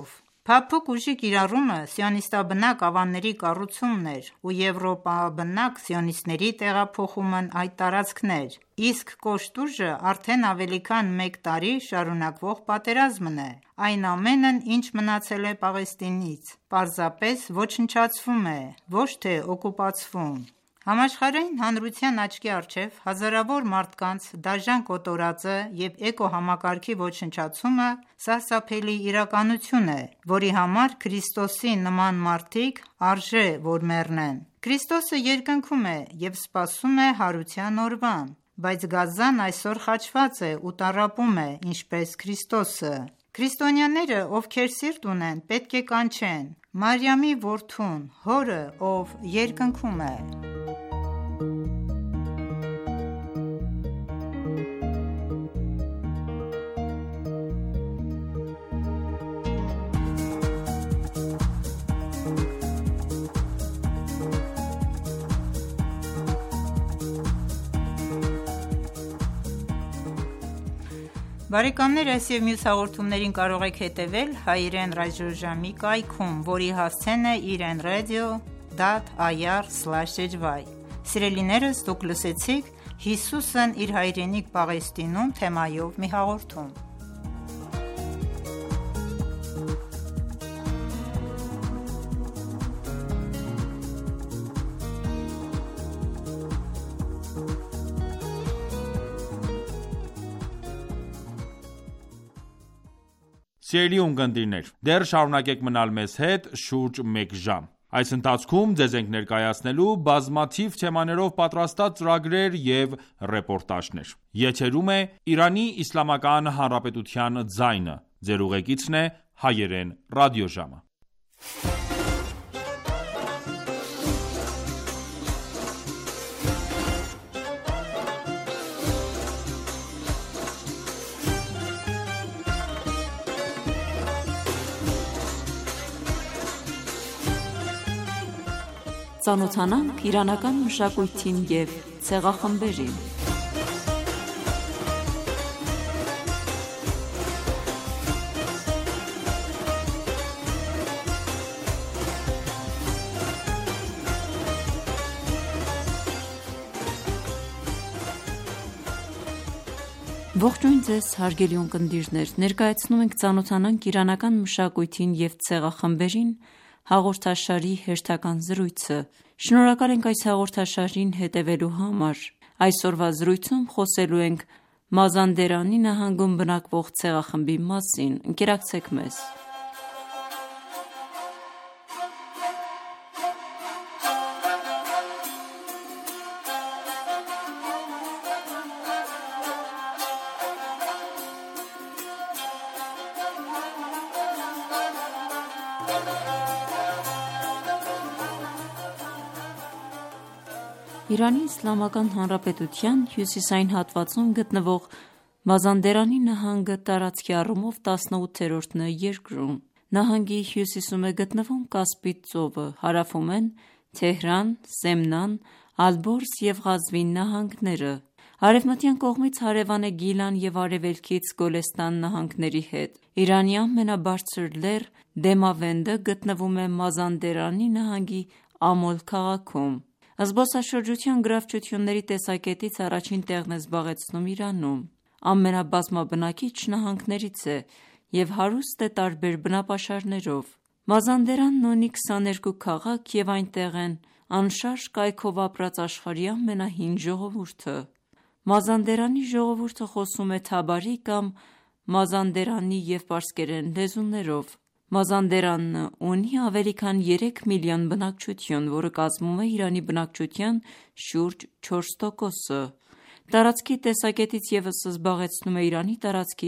Փափուկ ուժի կիրառումը սիոնիստաբնակ ավանների կառուցումն էր ու եվրոպաբնակ սիոնիստների տեղափոխումն այդ տարածքներ, իսկ կոշտ ուժը արդեն ավելի քան մեկ տարի շարունակվող պատերազմն է: Այն ամենն, ինչ մնացել է Պաղեստինից, պարզապես ոչնչացվում է, ոչ թե օկուպացվում: Համաշխարհային հանրության աչքի առջև հազարավոր մարդկանց դաժան կոտորածը և էկոհամակարգի ոչնչացումը սարսափելի իրականություն է, որի համար Քրիստոսի նման մարդիկ արժե որ մեռնեն: Քրիստոսը երկնքում է և սպասում է հարության օրվան, բայց Գազան այսօր խաչված է ու տառապում է ինչպես Քրիստոսը: Քրիստոնյաները, ովքեր սիրտ ունեն, պետք է կանչեն. «Մարիամի որդուն, հորը, ով երկնքում է»: Բարեկամներ, այս և մյուս հաղորդումներին կարող եք հետևել հայերեն ռադիոժամի կայքում, որի հասցեն է irenradio.ir/hy: Սիրելիներս, դուք լսեցիք «Հիսուսն իր հայրենիք Պաղեստինում» թեմայով մի հաղորդում: Սիրելի ունկնդիրներ, դեռ շարունակեք մնալ մեզ հետ շուրջ մեկ ժամ: Այս ընթացքում ձեզ ենք ներկայացնելու բազմաթիվ թեմաներով պատրաստած ծրագրեր և ռեպորտաժներ: Եթերում է Իրանի Իսլամական Հանրապետության ձայնը: Ձեր ուղեկիցն է Հայերեն ռադիոժամը: Ծանոթանանք իրանական մշակույթին և ցեղախմբերին: Ողջույն ձեզ հարգելի ունկնդիրներ: Ներկայացնում ենք «Ծանոթանանք իրանական մշակույթին և ցեղախմբերին» հաղորդաշարի հերթական զրույցը: Շնորհակալ ենք այս հաղորդաշարին հետևելու համար: Այսօրվա զրույցում խոսելու ենք Մազանդերանի նահանգում բնակվող ցեղախմբի մասին: Ընկերակցեք մեզ: Իրանի Իսլամական Հանրապետության հյուսիսային հատվածում գտնվող Մազանդերանի նահանգը տարածքի առումով 18-րդն է երկրում: Նահանգի հյուսիսում է գտնվում Կասպից ծովը, հարավում են Թեհրան, Սեմնան, Ալբորզ և Ղազվին նահանգները: Արևմտյան կողմից հարևան է Գիլան և արևելքից Գոլեստան նահանգների հետ: Իրանի ամենաբարձր լեռ Դեմավենդը գտնվում է Մազանդերանի նահանգի Ամոլ քաղաքում: Զբոսաշրջության գրավչությունների տեսակետից առաջին տեղն է զբաղեցնում Իրանում: Ամենաբազմաբնակիչ նահանգներից է և հարուստ է տարբեր բնապաշարներով: Մազանդերանն ունի 22 քաղաք և այնտեղ են անշարժ կայքով ապրած աշխարհի ամենահին ժողովուրդը: Մազանդերանի ժողովուրդը խոսում է թաբարի կամ մազանդերանի և պարսկերեն լեզուներով: Մազանդերանն ունի ավելի քան 3 միլիոն բնակչություն, որը կազմում է Իրանի բնակչության շուրջ 4%: Տարածքի տեսակետից ևս զբաղեցնում է Իրանի տարածքի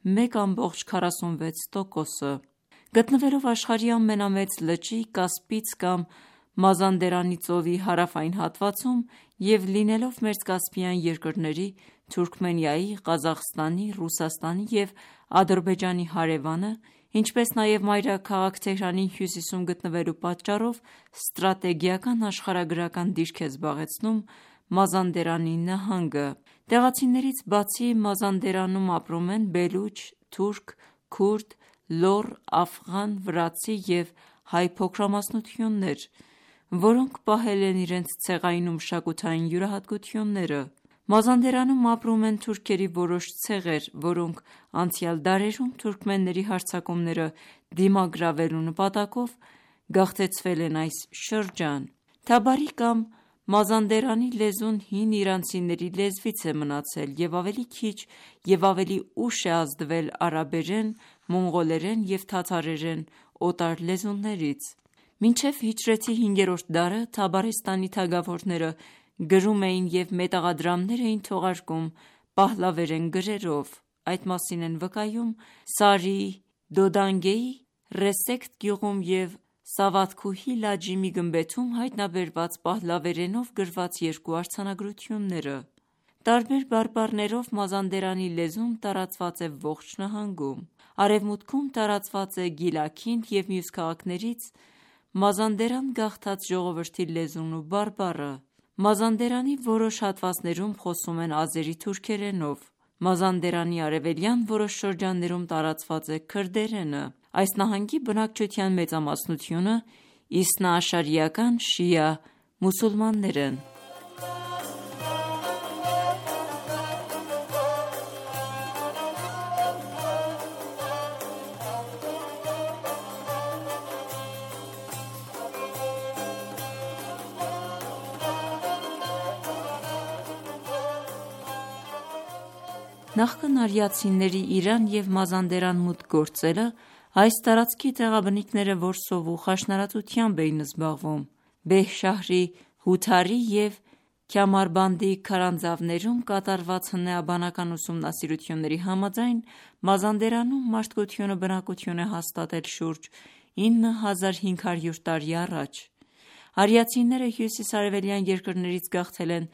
1,46%: Գտնվելով աշխարհի ամենամեծ լճի Կասպից կամ Մազանդերանի ծովի հարավային հատվածում և լինելով Մերձկասպյան երկրների Թուրքմենիայի, Ղազախստանի, Ռուսաստանի և Ադրբեջանի հարևանը, ինչպես նաև մայրաքաղաք Թեհրանի հյուսիսում գտնվելու պատճառով ստրատեգիական աշխարհագրական դիրք է զբաղեցնում Մազանդերանի նահանգը: Տեղացիներից բացի Մազանդերանում ապրում են բելուչ, թուրք, քուրդ, լոռ, աֆղան, վրացի և հայ փոքրամասնություններ, որոնք պահել են իրենց ցեղային ու մշակութային յուրահատկությունները։ Մազանդերանում ապրում են թուրքերի որոշ ցեղեր, որոնք անցյալ դարերում թուրքմենների հարձակումները դիմագրավելու նպատակով գաղթեցվել են այս շրջան։ Թաբարի կամ Մազանդերանի լեզուն հին իրանցիների լեզվից է մնացել և ավելի քիչ և ավելի ուշ է ազդվել արաբերեն, մոնղոլերեն և թաթարերեն օտար լեզուներից։ Մինչև հիջրեթի 5-րդ դարը Թաբարեստանի թագավորները գրում էին և մետաղադրամներ էին թողարկում պահլավերեն գրերով։ Այդ մասին են վկայում Սարի Դոդանգեի Ռեսեկտ գյուղում և Սավաթքուհի Լաջիմի գմբեթում հայտնաբերված պահլավերենով գրված երկու արձանագրությունները։ Տարբեր բարբառներով Մազանդերանի լեզուն տարածված է ողջ նահանգում։ Արևմուտքում տարածված է Գիլաքիnd և մյուս քաղաքներից Մազանդերան գաղթած ժողովրդի լեզուն ու բարբառը։ Մազանդերանի որոշ հատվածներում խոսում են ազերի թուրքերենով։ Մազանդերանի արևելյան որոշ շրջաններում տարածված է քրդերենը։ Այս նահանգի բնակչության մեծամասնությունը իսնաաշարիական շիա մուսուլմաններ են։ Նախքան արիացիների Իրան և Մազանդերան մուտք գործելը, այս տարածքի տեղաբնիկները որսով ու խաշնարածությամբ էին զբաղվում։ Բեհշահրի Հութարի և Քյամարբանդի քարանձավներում կատարված հնեաբանական ուսումնասիրությունների համաձայն Մազանդերանում մարդկությունը բնակություն է հաստատել շուրջ 9500 տարի առաջ։ Արիացիները հյուսիսարևելյան երկրներից գաղթել են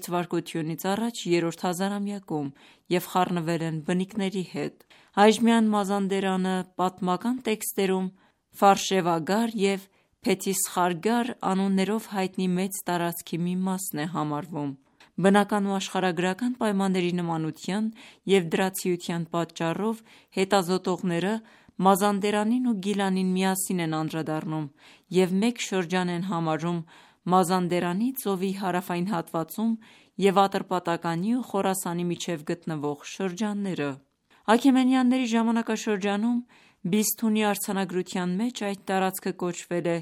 մ.թ.ա. երրորդ հազարամյակում և խառնվել են բնիկների հետ։ Այժմյան Մազանդերանը պատմական տեքստերում Ֆարշևագար և Փեթիսխարգար անուններով հայտնի մեծ տարածքի մի մասն է համարվում։ Բնական ու աշխարհագրական պայմանների նմանության և դրացիության պատճառով հետազոտողները Մազանդերանին ու Գիլանին միասին են անդրադառնում և մեկ շրջան են համարում Մազանդերանի ծովի հարավային հատվածում և Ատրպատականի ու Խորասանի միջև գտնվող շրջանները։ Աքեմենյանների ժամանակաշրջանում Բիսթունի արձանագրության մեջ այդ տարածքը կոչվել է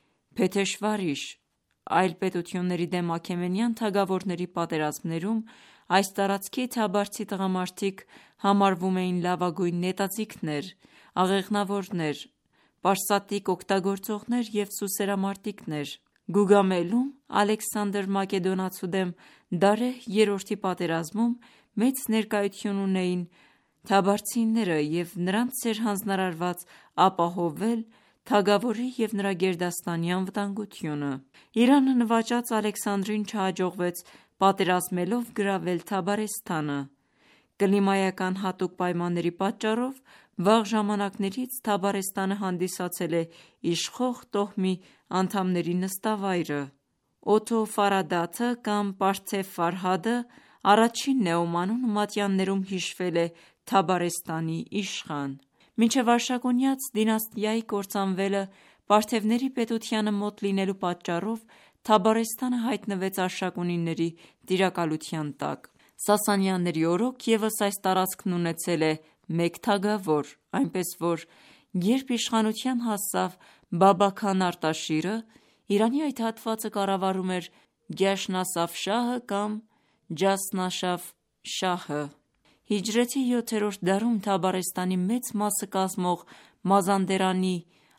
Փեթեշվարիշ։ Այլ պետությունների դեմ աքեմենյան թագավորների պատերազմներում այս տարածքի թաբարցի տղամարդիկ համարվում էին լավագույն նետաձիգներ, աղեղնավորներ, պարսատիկ օգտագործողներ և սուսերամարտիկներ։ Գուգամելում Ալեքսանդր Մակեդոնացու դեմ Դարեհ III-ի պատերազմում մեծ ներկայություն ունեին թաբարցիները և նրանց էր հանձնարարված ապահովել թագավորի և նրա գերդաստանի անվտանգությունը։ Իրանը նվաճած Ալեքսանդրին չհաջողվեց պատերազմելով գրավել Թաբարեստանը։ Կլիմայական հատուկ պայմանների պատճառով վաղ ժամանակներից Թաբարեստանը հանդիսացել է իշխող տոհմի անդամների նստավայրը։ Օթո Ֆարադաթը կամ Պարթև Ֆարհադը առաջինն է, ում անունը մատյաններում հիշվել է Թաբարեստանի իշխան։ Մինչև Արշակունյաց դինաստիայի կործանվելը Պարթևների պետությանը մոտ լինելու պատճառով Թաբարեստանը հայտնվեց Արշակունիների տիրակալության տակ։ Սասանյանների օրոք ևս այս տարածքն ունեցել է մեկ թագավոր, այնպես որ երբ իշխանության հասավ Բաբաքան Արտաշիրը, Իրանի այդ հատվածը կառավարում էր Գյաշնասաֆ շահը կամ Ջասնաշաֆ շահը։ Հիջրեթի 7-րդ դարում Թաբարեստանի մեծ մասը կազմող Մազանդերանի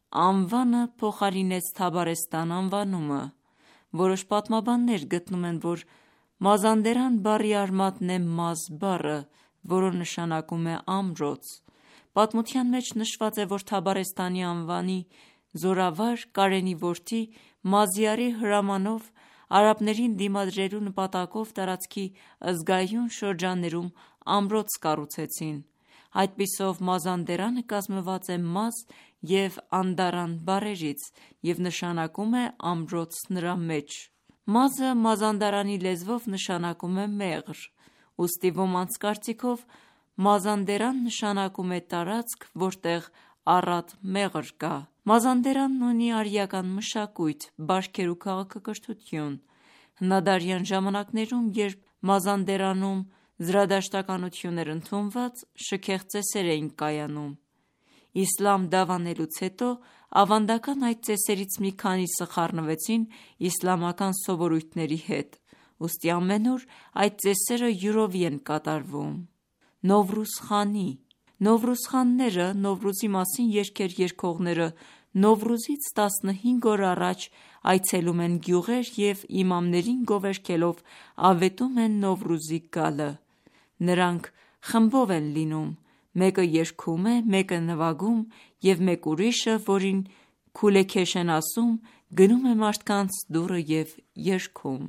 անվանը փոխարինեց Թաբարեստան անվանումը։ Որոշ պատմաբաններ գտնում են, որ Մազանդերան բառի արմատն է մազ բառը, որը նշանակում է ամրոց։ Պատմության մեջ նշված է, որ Թաբարեստանի անվանի զորավար Կարենի որդի Մազիարի հրամանով արաբներին դիմադրելու նպատակով տարածքի զգայուն շրջաններում ամրոց կառուցեցին։ Այդպիսով Մազանդերանը կազմված է մազ և անդարան բառերից և նշանակում է ամրոց նրա մեջ։ Մազը Մազանդարանի լեզվով նշանակում է մեղր, ուստի ոմանց կարծիքով Մազանդերան նշանակում է տարածք, որտեղ առատ մեղր կա։ Մազանդերանն ունի արիական մշակույթ, բարքեր ու քաղաքակրթություն։ Հնադարյան ժամանակներում, երբ Մազանդերանում զրադաշտականություններ ընդունված, շքեղ ծեսեր էին կայանում։ Իսլամ դավանելուց հետո ավանդական այդ ծեսերից մի քանիսը խառնվեցին իսլամական սովորույթների հետ, ուստի ամեն օր այդ ծեսերը յուրովի են կատարվում։ Նովրուզ խանի Նովրուզ խանները, Նովրուզի մասին երգեր երգողները Նովրուզից 15 օր առաջ այցելում են գյուղեր և իմամներին գովերգելով ավետում են Նովրուզի գալը։ Նրանք խմբով են լինում, մեկը երգում է, մեկը նվագում և մեկ ուրիշը, որին քուլեքեշ են ասում, գնում է մարդկանց դուռը և երգում։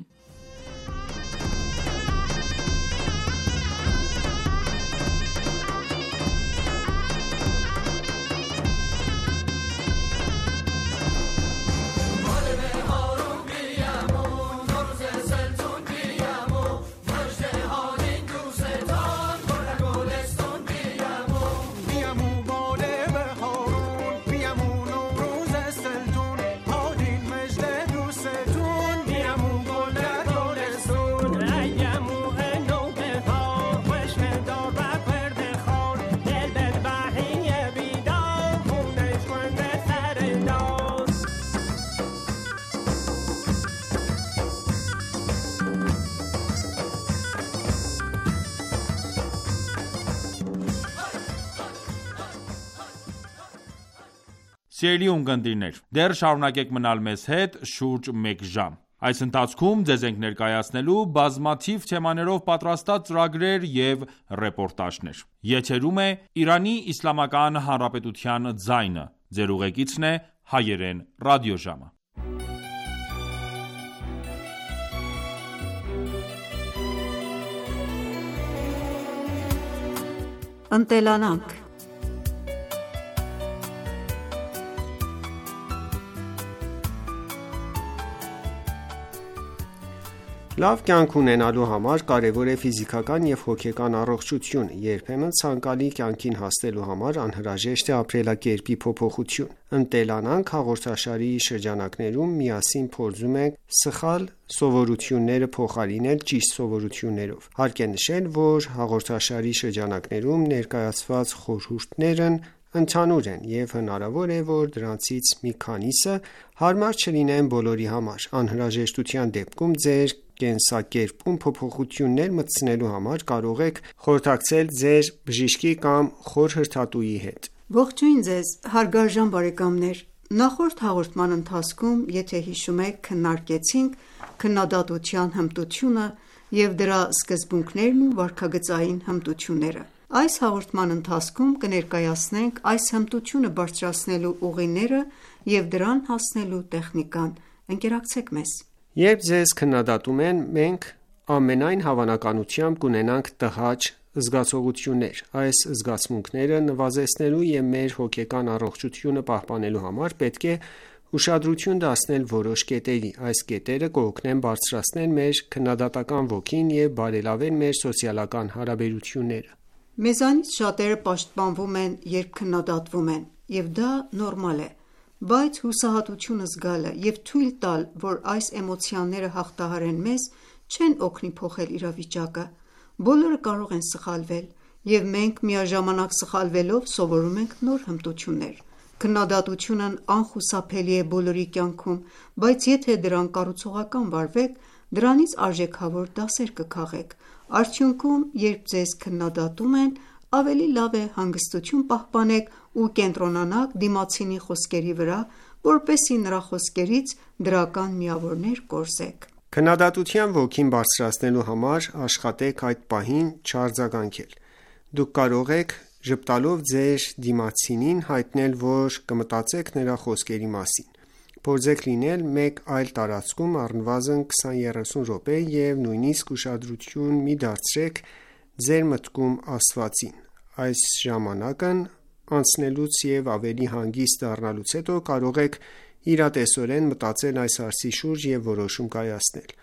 Սիրելի ունկնդիրներ, դեռ շարունակեք մնալ մեզ հետ շուրջ մեկ ժամ։ Այս ընթացքում ձեզ ենք ներկայացնելու բազմաթիվ թեմաներով պատրաստած ծրագրեր և ռեպորտաժներ։ Եթերում է Իրանի Իսլամական Հանրապետության ձայնը։ Ձեր ուղեկիցն է Հայերեն ռադիոժամը։ Ընտելանանք։ Լավ կյանք ունենալու համար կարևոր է ֆիզիկական և հոգեկան առողջությունը, երբեմն ցանկալի կյանքին հասնելու համար անհրաժեշտ է ապրելակերպի փոփոխություն։ «Ընտելանանք» հաղորդաշարի շրջանակներում միասին փորձում ենք սխալ սովորությունները փոխարինել ճիշտ սովորություններով։ Հարկ է նշել, որ հաղորդաշարի շրջանակներում ներկայացված խորհուրդներն ընդհանուր են և հնարավոր է, որ դրանցից մի քանիսը հարմար չլինեն բոլորի համար։ Անհրաժեշտության դեպքում ձեր կենսակերպում փոփոխություններ մտցնելու համար կարող եք խորհրդակցել ձեր բժշկի կամ խորհրդատուի հետ։ Ողջույն ձեզ, հարգարժան բարեկամներ։ Նախորդ հաղորդման ընթացքում, եթե հիշում եք, քննարկեցինք քննադատության հմտությունը և դրա սկզբունքներն ու վարքագծային հմտությունները։ Այս հաղորդման ընթացքում կներկայացնենք այս հմտությունը բարձրացնելու ուղիները և դրան հասնելու տեխնիկան։ Ընկերակցեք մեզ։ Երբ ձեզ քննադատում են, մենք ամենայն հավանականությամբ կունենանք տհաճ զգացողություններ։ Այս զգացմունքները նվազեցնելու և մեր հոգեկան առողջությունը պահպանելու համար պետք է ուշադրություն դարձնել որոշ կետերի։ Այս կետերը կօգնեն բարձրացնել մեր քննադատական ոգին և բարելավել մեր սոցիալական հարաբերությունները։ Մեզանից շատերը պաշտպանվում են, երբ քննադատվում են, և դա նորմալ է, բայց հուսահատություն զգալը և թույլ տալ, որ այս էմոցիաները հաղթահարեն մեզ, չեն օգնի փոխել իրավիճակը։ Բոլորը կարող են սխալվել, և մենք միաժամանակ սխալվելով սովորում ենք նոր հմտություններ։ Քննադատությունն անխուսափելի է բոլորի կյանքում, բայց եթե դրան կառուցողական վարվեք, դրանից արժեքավոր դասեր կքաղեք։ Արդյունքում, երբ ձեզ քննադատում են, ավելի լավ է հանգստություն պահպանեք ու կենտրոնանաք դիմացինի խոսքերի վրա, որպեսզի նրա խոսքերից դրական միավորներ կորզեք։ Քննադատության ոգին բարձրացնելու համար աշխատեք այդ պահին չարձագանքել։ Դուք կարող եք ժպտալով ձեր դիմացինին հայտնել, որ կմտածեք նրա խոսքերի մասին։ Փորձեք լինել մեկ այլ տարածքում առնվազն 20-30 րոպե և նույնիսկ ուշադրություն մի դարձրեք ձեր մտքում ասվածին։ Այս ժամանակն անցնելուց և ավելի հանգիստ դառնալուց հետո կարող եք իրատեսորեն մտածել այս հարցի շուրջ և որոշում կայացնել։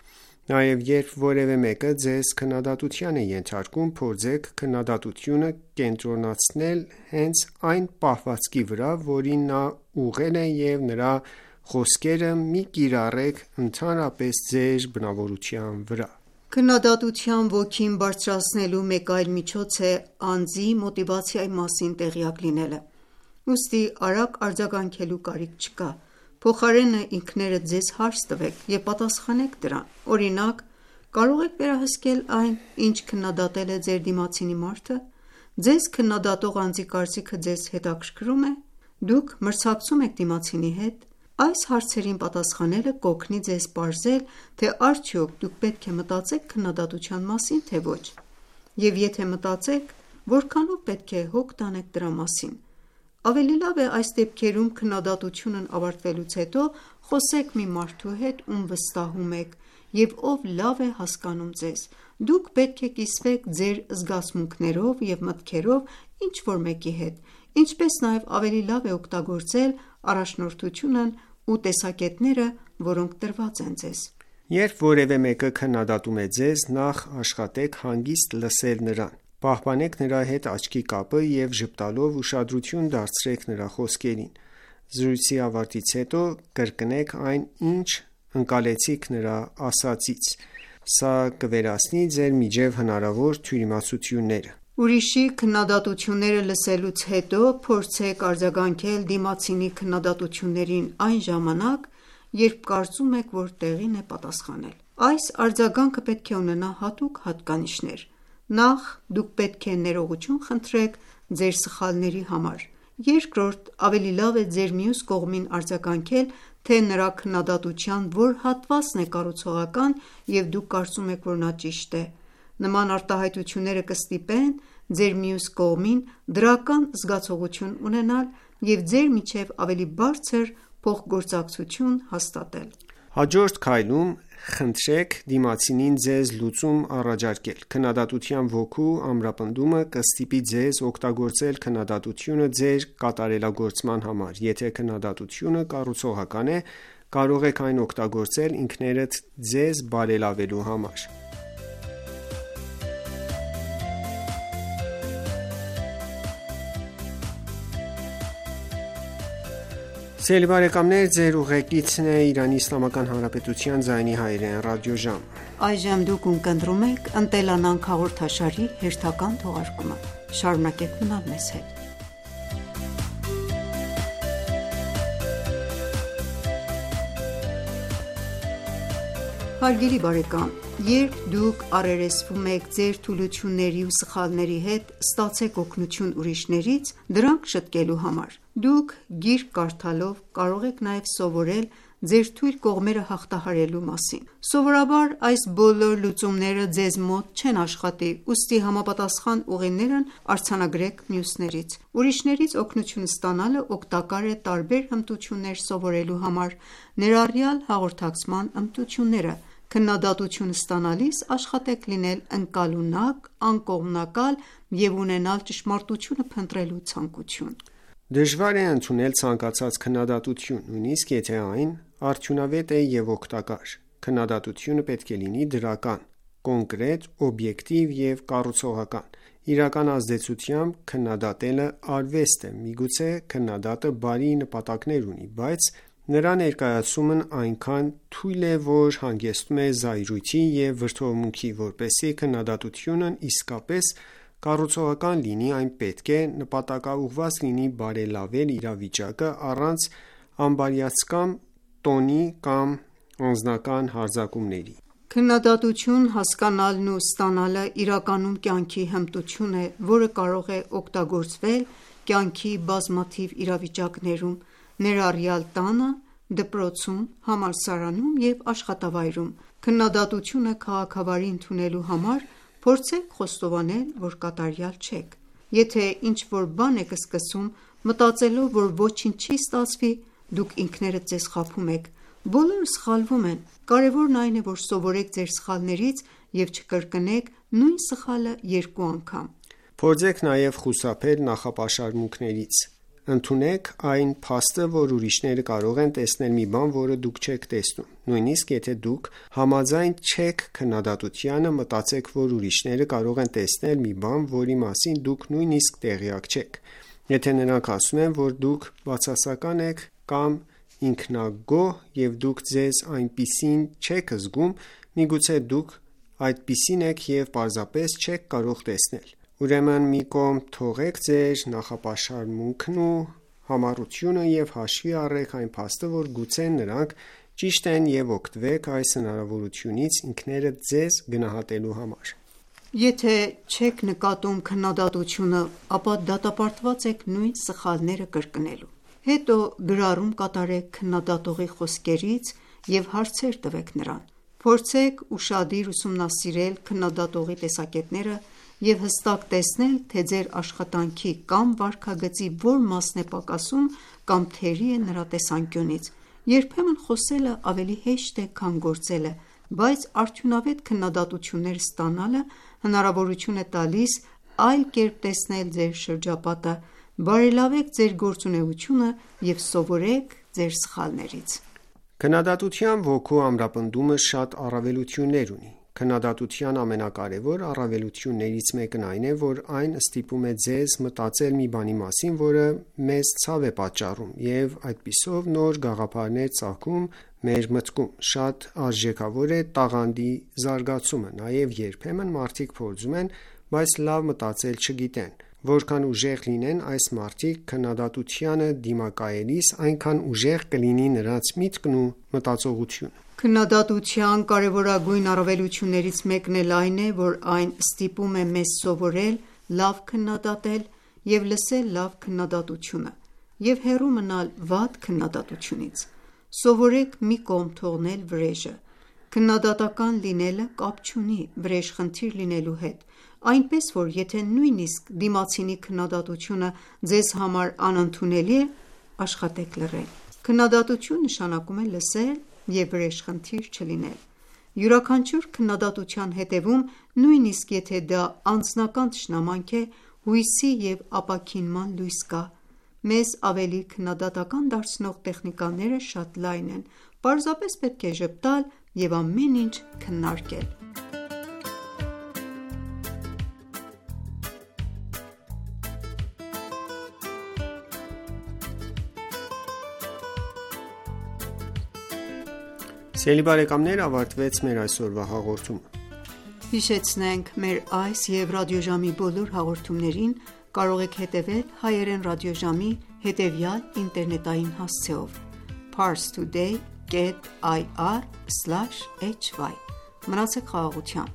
Նաև երբ որևէ մեկը ձեզ քննադատության է ենթարկում, փորձեք քննադատությունը կենտրոնացնել հենց այն պահվածքի վրա, որին նա ուղղել է, և նրա խոսքերը մի կիրառեք ընդհանրապես ձեր բնավորության վրա: Քննադատության ոգին բարձրացնելու մեկ այլ միջոց է անձի մոտիվացիայի մասին տեղյակ լինելը: Ուստի արագ արձագանքելու կարիք չկա: Փոխարենը ինքներդ ձեզ հարց տվեք և պատասխանեք դրան: Օրինակ, կարո՞ղ եք վերահսկել այն, ինչ քննադատել է ձեր դիմացինի մարդը: Ձեզ քննադատող անձի կարծիքը ձեզ հետաքրքրու՞մ է: Դուք մրցակցում եք դիմացինի հետ: Այս հարցերին պատասխանելը կօգնի ձեզ պարզել, թե արդյոք դուք պետք է մտածեք քննադատության մասին, թե ոչ: Եվ եթե մտածեք, որքանով պետք է հոգ տանեք դրա մասին: Ավելի լավ է այս դեպքերում քննադատությունն ավարտվելուց հետո խոսեք մի մարդու հետ, ում վստահում եք և ով լավ է հասկանում ձեզ: Դուք պետք է կիսվեք ձեր զգացմունքներով և մտքերով ինչ-որ մեկի հետ, ինչպես նաև ավելի լավ է օգտագործել առաջնորդությունն ու տեսակետները, որոնք տրված են ձեզ: Երբ որևէ մեկը քննադատում է ձեզ, նախ աշխատեք հանգիստ լսել նրան: Պահպանեք նրա հետ աչքի կապը և ժպտալով ուշադրություն դարձրեք նրա խոսքերին: Զրույցի ավարտից հետո կրկնեք այն, ինչ ընկալեցիք նրա ասածից: Սա կվերացնի ձեր միջև հնարավոր թյուրիմացությունները: Ուրիշի քննադատությունները լսելուց հետո փորձեք արձագանքել դիմացինի քննադատություններին այն ժամանակ, երբ կարծում եք, որ տեղին է պատասխանել: Այս արձագանքը պետք է ունենա հատուկ հատկանիշներ: Նախ դուք պետք է ներողություն խնդրեք ձեր սխալների համար: Երկրորդ, ավելի լավ է ձեր մյուս կողմին արձագանքել, թե նրա քննադատության որ հատվածն է կառուցողական և դուք կարծում եք, որ նա ճիշտ է: Նման արտահայտությունները կստիպեն ձեր մյուս կողմին դրական զգացողություն ունենալ և ձեր միջև ավելի բարձր փոխգործակցություն հաստատել: Հաջորդ քայլում խնդրեք դիմացինին ձեզ լուծում առաջարկել: Քննադատության ոգու ամրապնդումը կստիպի ձեզ օգտագործել քննադատությունը ձեր կատարելագործման համար: Եթե քննադատությունը կառուցողական է, կարող եք այն օգտագործել ինքներդ ձեզ բարելավելու համար: Հարգելի բարեկամ, երբ դուք առերեսվում եք ձեր թուլությունների ու սխալների հետ, ստացեք օգնություն ուրիշներից դրանք շտկելու համար: Դուք գիրք կարդալով կարող եք նաև սովորել ձեր թույլ կողմերը հաղթահարելու մասին: Սովորաբար այս բոլոր լուծումները ձեզ մոտ չեն աշխատի, ուստի համապատասխան ուղիներն արձանագրեք մյուսներից: Ուրիշներից օգնություն ստանալը օգտակար է տարբեր հմտություններ սովորելու համար, ներառյալ հաղորդակցման հմտությունները: Քննադատություն ստանալիս աշխատեք լինել ընկալունակ, անկողմնակալ և ունենալ ճշմարտությունը փնտրելու ցանկություն: Դժվար է ընդունել ցանկացած քննադատություն, նույնիսկ եթե այն արդյունավետ է և օգտակար: Քննադատությունը պետք է լինի դրական, կոնկրետ, օբյեկտիվ և կառուցողական: Իրական ազդեցությամբ քննադատելը արվեստ է: Միգուցե քննադատը բարի նպատակներ ունի, բայց նրա ներկայացումն այնքան թույլ է, որ հանգեցնում է զայրույթի և վրդովմունքի: Որպեսզի քննադատությունն իսկապես կառուցողական լինի, այն պետք է նպատակաուղղված լինի բարելավել իրավիճակը առանց անբարյացակամ տոնի կամ անձնական հարձակումների: Քննադատություն հասկանալն ու ստանալը իրականում կյանքի հմտություն է, որը կարող է օգտագործվել կյանքի բազմաթիվ իրավիճակներում, ներառյալ տանը, դպրոցում, համալսարանում և աշխատավայրում: Քննադատությունը քաղաքավարի ընդունելու համար փորձեք խոստովանել, որ կատարյալ չեք: Եթե ինչ-որ բան եք սկսում, մտածելով, որ ոչինչ չի ստացվի, դուք ինքներդ ձեզ խաբում եք: Բոլորը սխալվում են: Կարևորն այն է, որ սովորեք ձեր սխալներից և չկրկնեք նույն սխալը երկու անգամ: Փորձեք նաև խուսափել նախապաշարմունքներից: Ընդունեք այն փաստը, որ ուրիշները կարող են տեսնել մի բան, որը դուք չեք տեսնում։ Նույնիսկ եթե դուք համաձայն չեք քննադատությանը, մտածեք, որ ուրիշները կարող են տեսնել մի բան, որի մասին դուք նույնիսկ տեղյակ չեք։ Եթե նրանք ասում են, որ դուք բացասական եք կամ ինքնագոհ և դուք ձեզ այնպիսին չեք զգում, միգուցե դուք այդպիսին եք և պարզապես չեք կարող տեսնել։ Ուրեմն մի կողմ թողեք ձեր նախապաշարմունքն ու համառությունը և հաշվի առեք այն փաստը, որ գուցե նրանք ճիշտ են և օգտվեք այս հնարավորությունից ինքներդ ձեզ գնահատելու համար։ Եթե չեք նկատում քննադատությունը, ապա դատապարտված եք նույն սխալները կրկնելու։ Հետո գրառում կատարեք քննադատողի խոսքերից և հարցեր տվեք նրան։ Փորձեք ուշադիր ուսումնասիրել քննադատողի տեսակետները և հստակ տեսնել, թե ձեր աշխատանքի կամ վարքագծի որ մասն է պակասում կամ թերի է նրա տեսանկյունից։ Երբեմն խոսելը ավելի հեշտ է, քան գործելը, բայց արդյունավետ քննադատություններ ստանալը հնարավորություն է տալիս այլ կերպ տեսնել ձեր շրջապատը, բարելավեք ձեր գործունեությունը և սովորեք ձեր սխալներից։ Քննադատության ոգու ամրապնդումը շատ առավելություններ ունի։ Քննադատության ամենակարևոր առավելություններից մեկն այն է, որ այն ստիպում է ձեզ մտածել մի բանի մասին, որը մեզ ցավ է պատճառում, և այդպիսով նոր գաղափարներ ծագում մեր մտքում։ Շատ արժեքավոր է տաղանդի զարգացումը, նաև երբեմն մարդիկ փորձում են, բայց լավ մտածել չգիտեն։ Որքան ուժեղ լինեն այս մարդիկ քննադատությանը դիմակայելիս, այնքան ուժեղ կլինի նրանց միտքն ու մտածողությունը։ Քննադատության կարևորագույն առավելություններից մեկն էլ այն է, որ այն ստիպում է մեզ սովորել լավ քննադատել և լսել լավ քննադատությունը և հեռու մնալ վատ քննադատությունից։ Սովորեք մի կողմ թողնել վրեժը։ Քննադատական լինելը կապ չունի վրեժխնդիր լինելու հետ, այնպես որ եթե նույնիսկ դիմացինի քննադատությունը ձեզ համար անընդունելի է, աշխատեք լռել։ Քննադատություն նշանակում է լսել և վրեժխնդիր չլինել։ Յուրաքանչյուր քննադատության հետևում, նույնիսկ եթե դա անձնական թշնամանք է, հույսի և ապաքինման լույս կա։ Մեզ ավելի քննադատական դարձնող տեխնիկաները շատ լայն են, պարզապես պետք է ժպտալ և ամեն ինչ քննարկել։ Սիրելի բարեկամներ, ավարտվեց մեր այսօրվա հաղորդումը։ Հիշեցնենք մեր այս և ռադիոժամի բոլոր հաղորդումներին կարող եք հետևել հայերեն ռադիոժամի հետևյալ ինտերնետային հասցեով՝ parstoday.ir/hy։ Մնացեք խաղաղությամբ։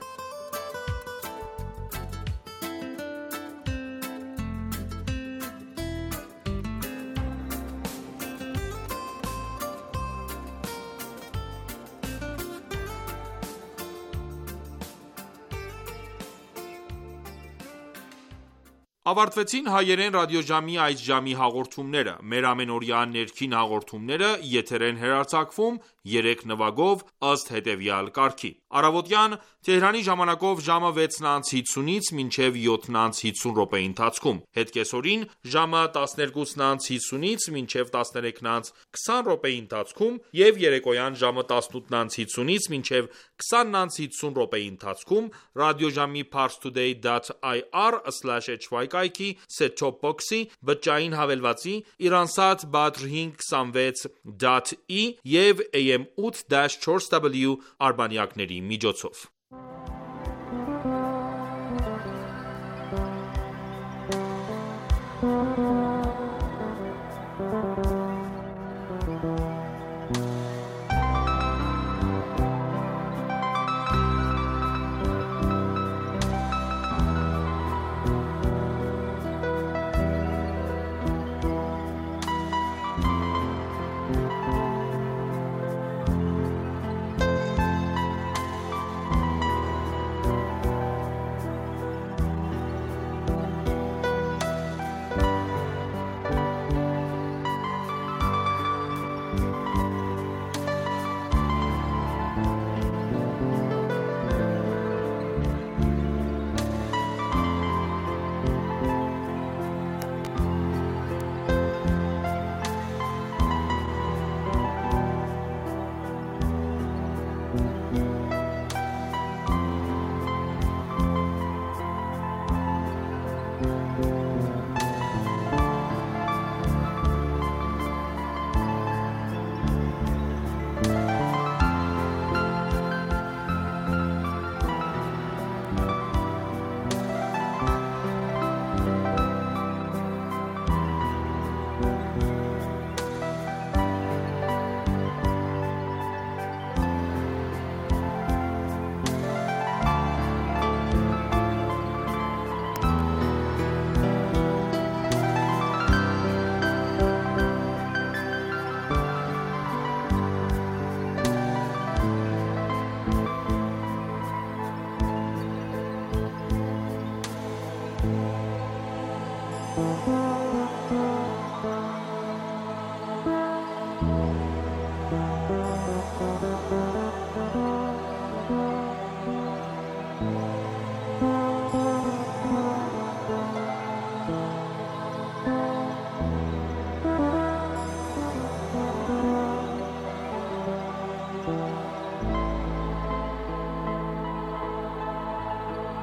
Ավարտվեցին հայերեն ռադիոժամի այս ժամի հաղորդումները։ Մեր ամենօրյա ներքին հաղորդումները եթեր են հեռարձակվում 3 նվագով ըստ հետևյալ կարգի։ Առավոտյան Թեհրանի ժամանակով ժամը 6:50-ից մինչև 7:50 րոպեի ընթացքում, հետկեսօրին ժամը 12:50-ից մինչև 13:20 րոպեի ընթացքում և երեկոյան ժամը 18:50-ից մինչև 20:50 րոպեի ընթացքում ռադիոժամի parstoday.ir/hy կայքի set-top box-ի, բջջային հավելվածի, Iransat Badr 526.E և AM 8-4W արբանյակների միջոցով։ Ողջույն։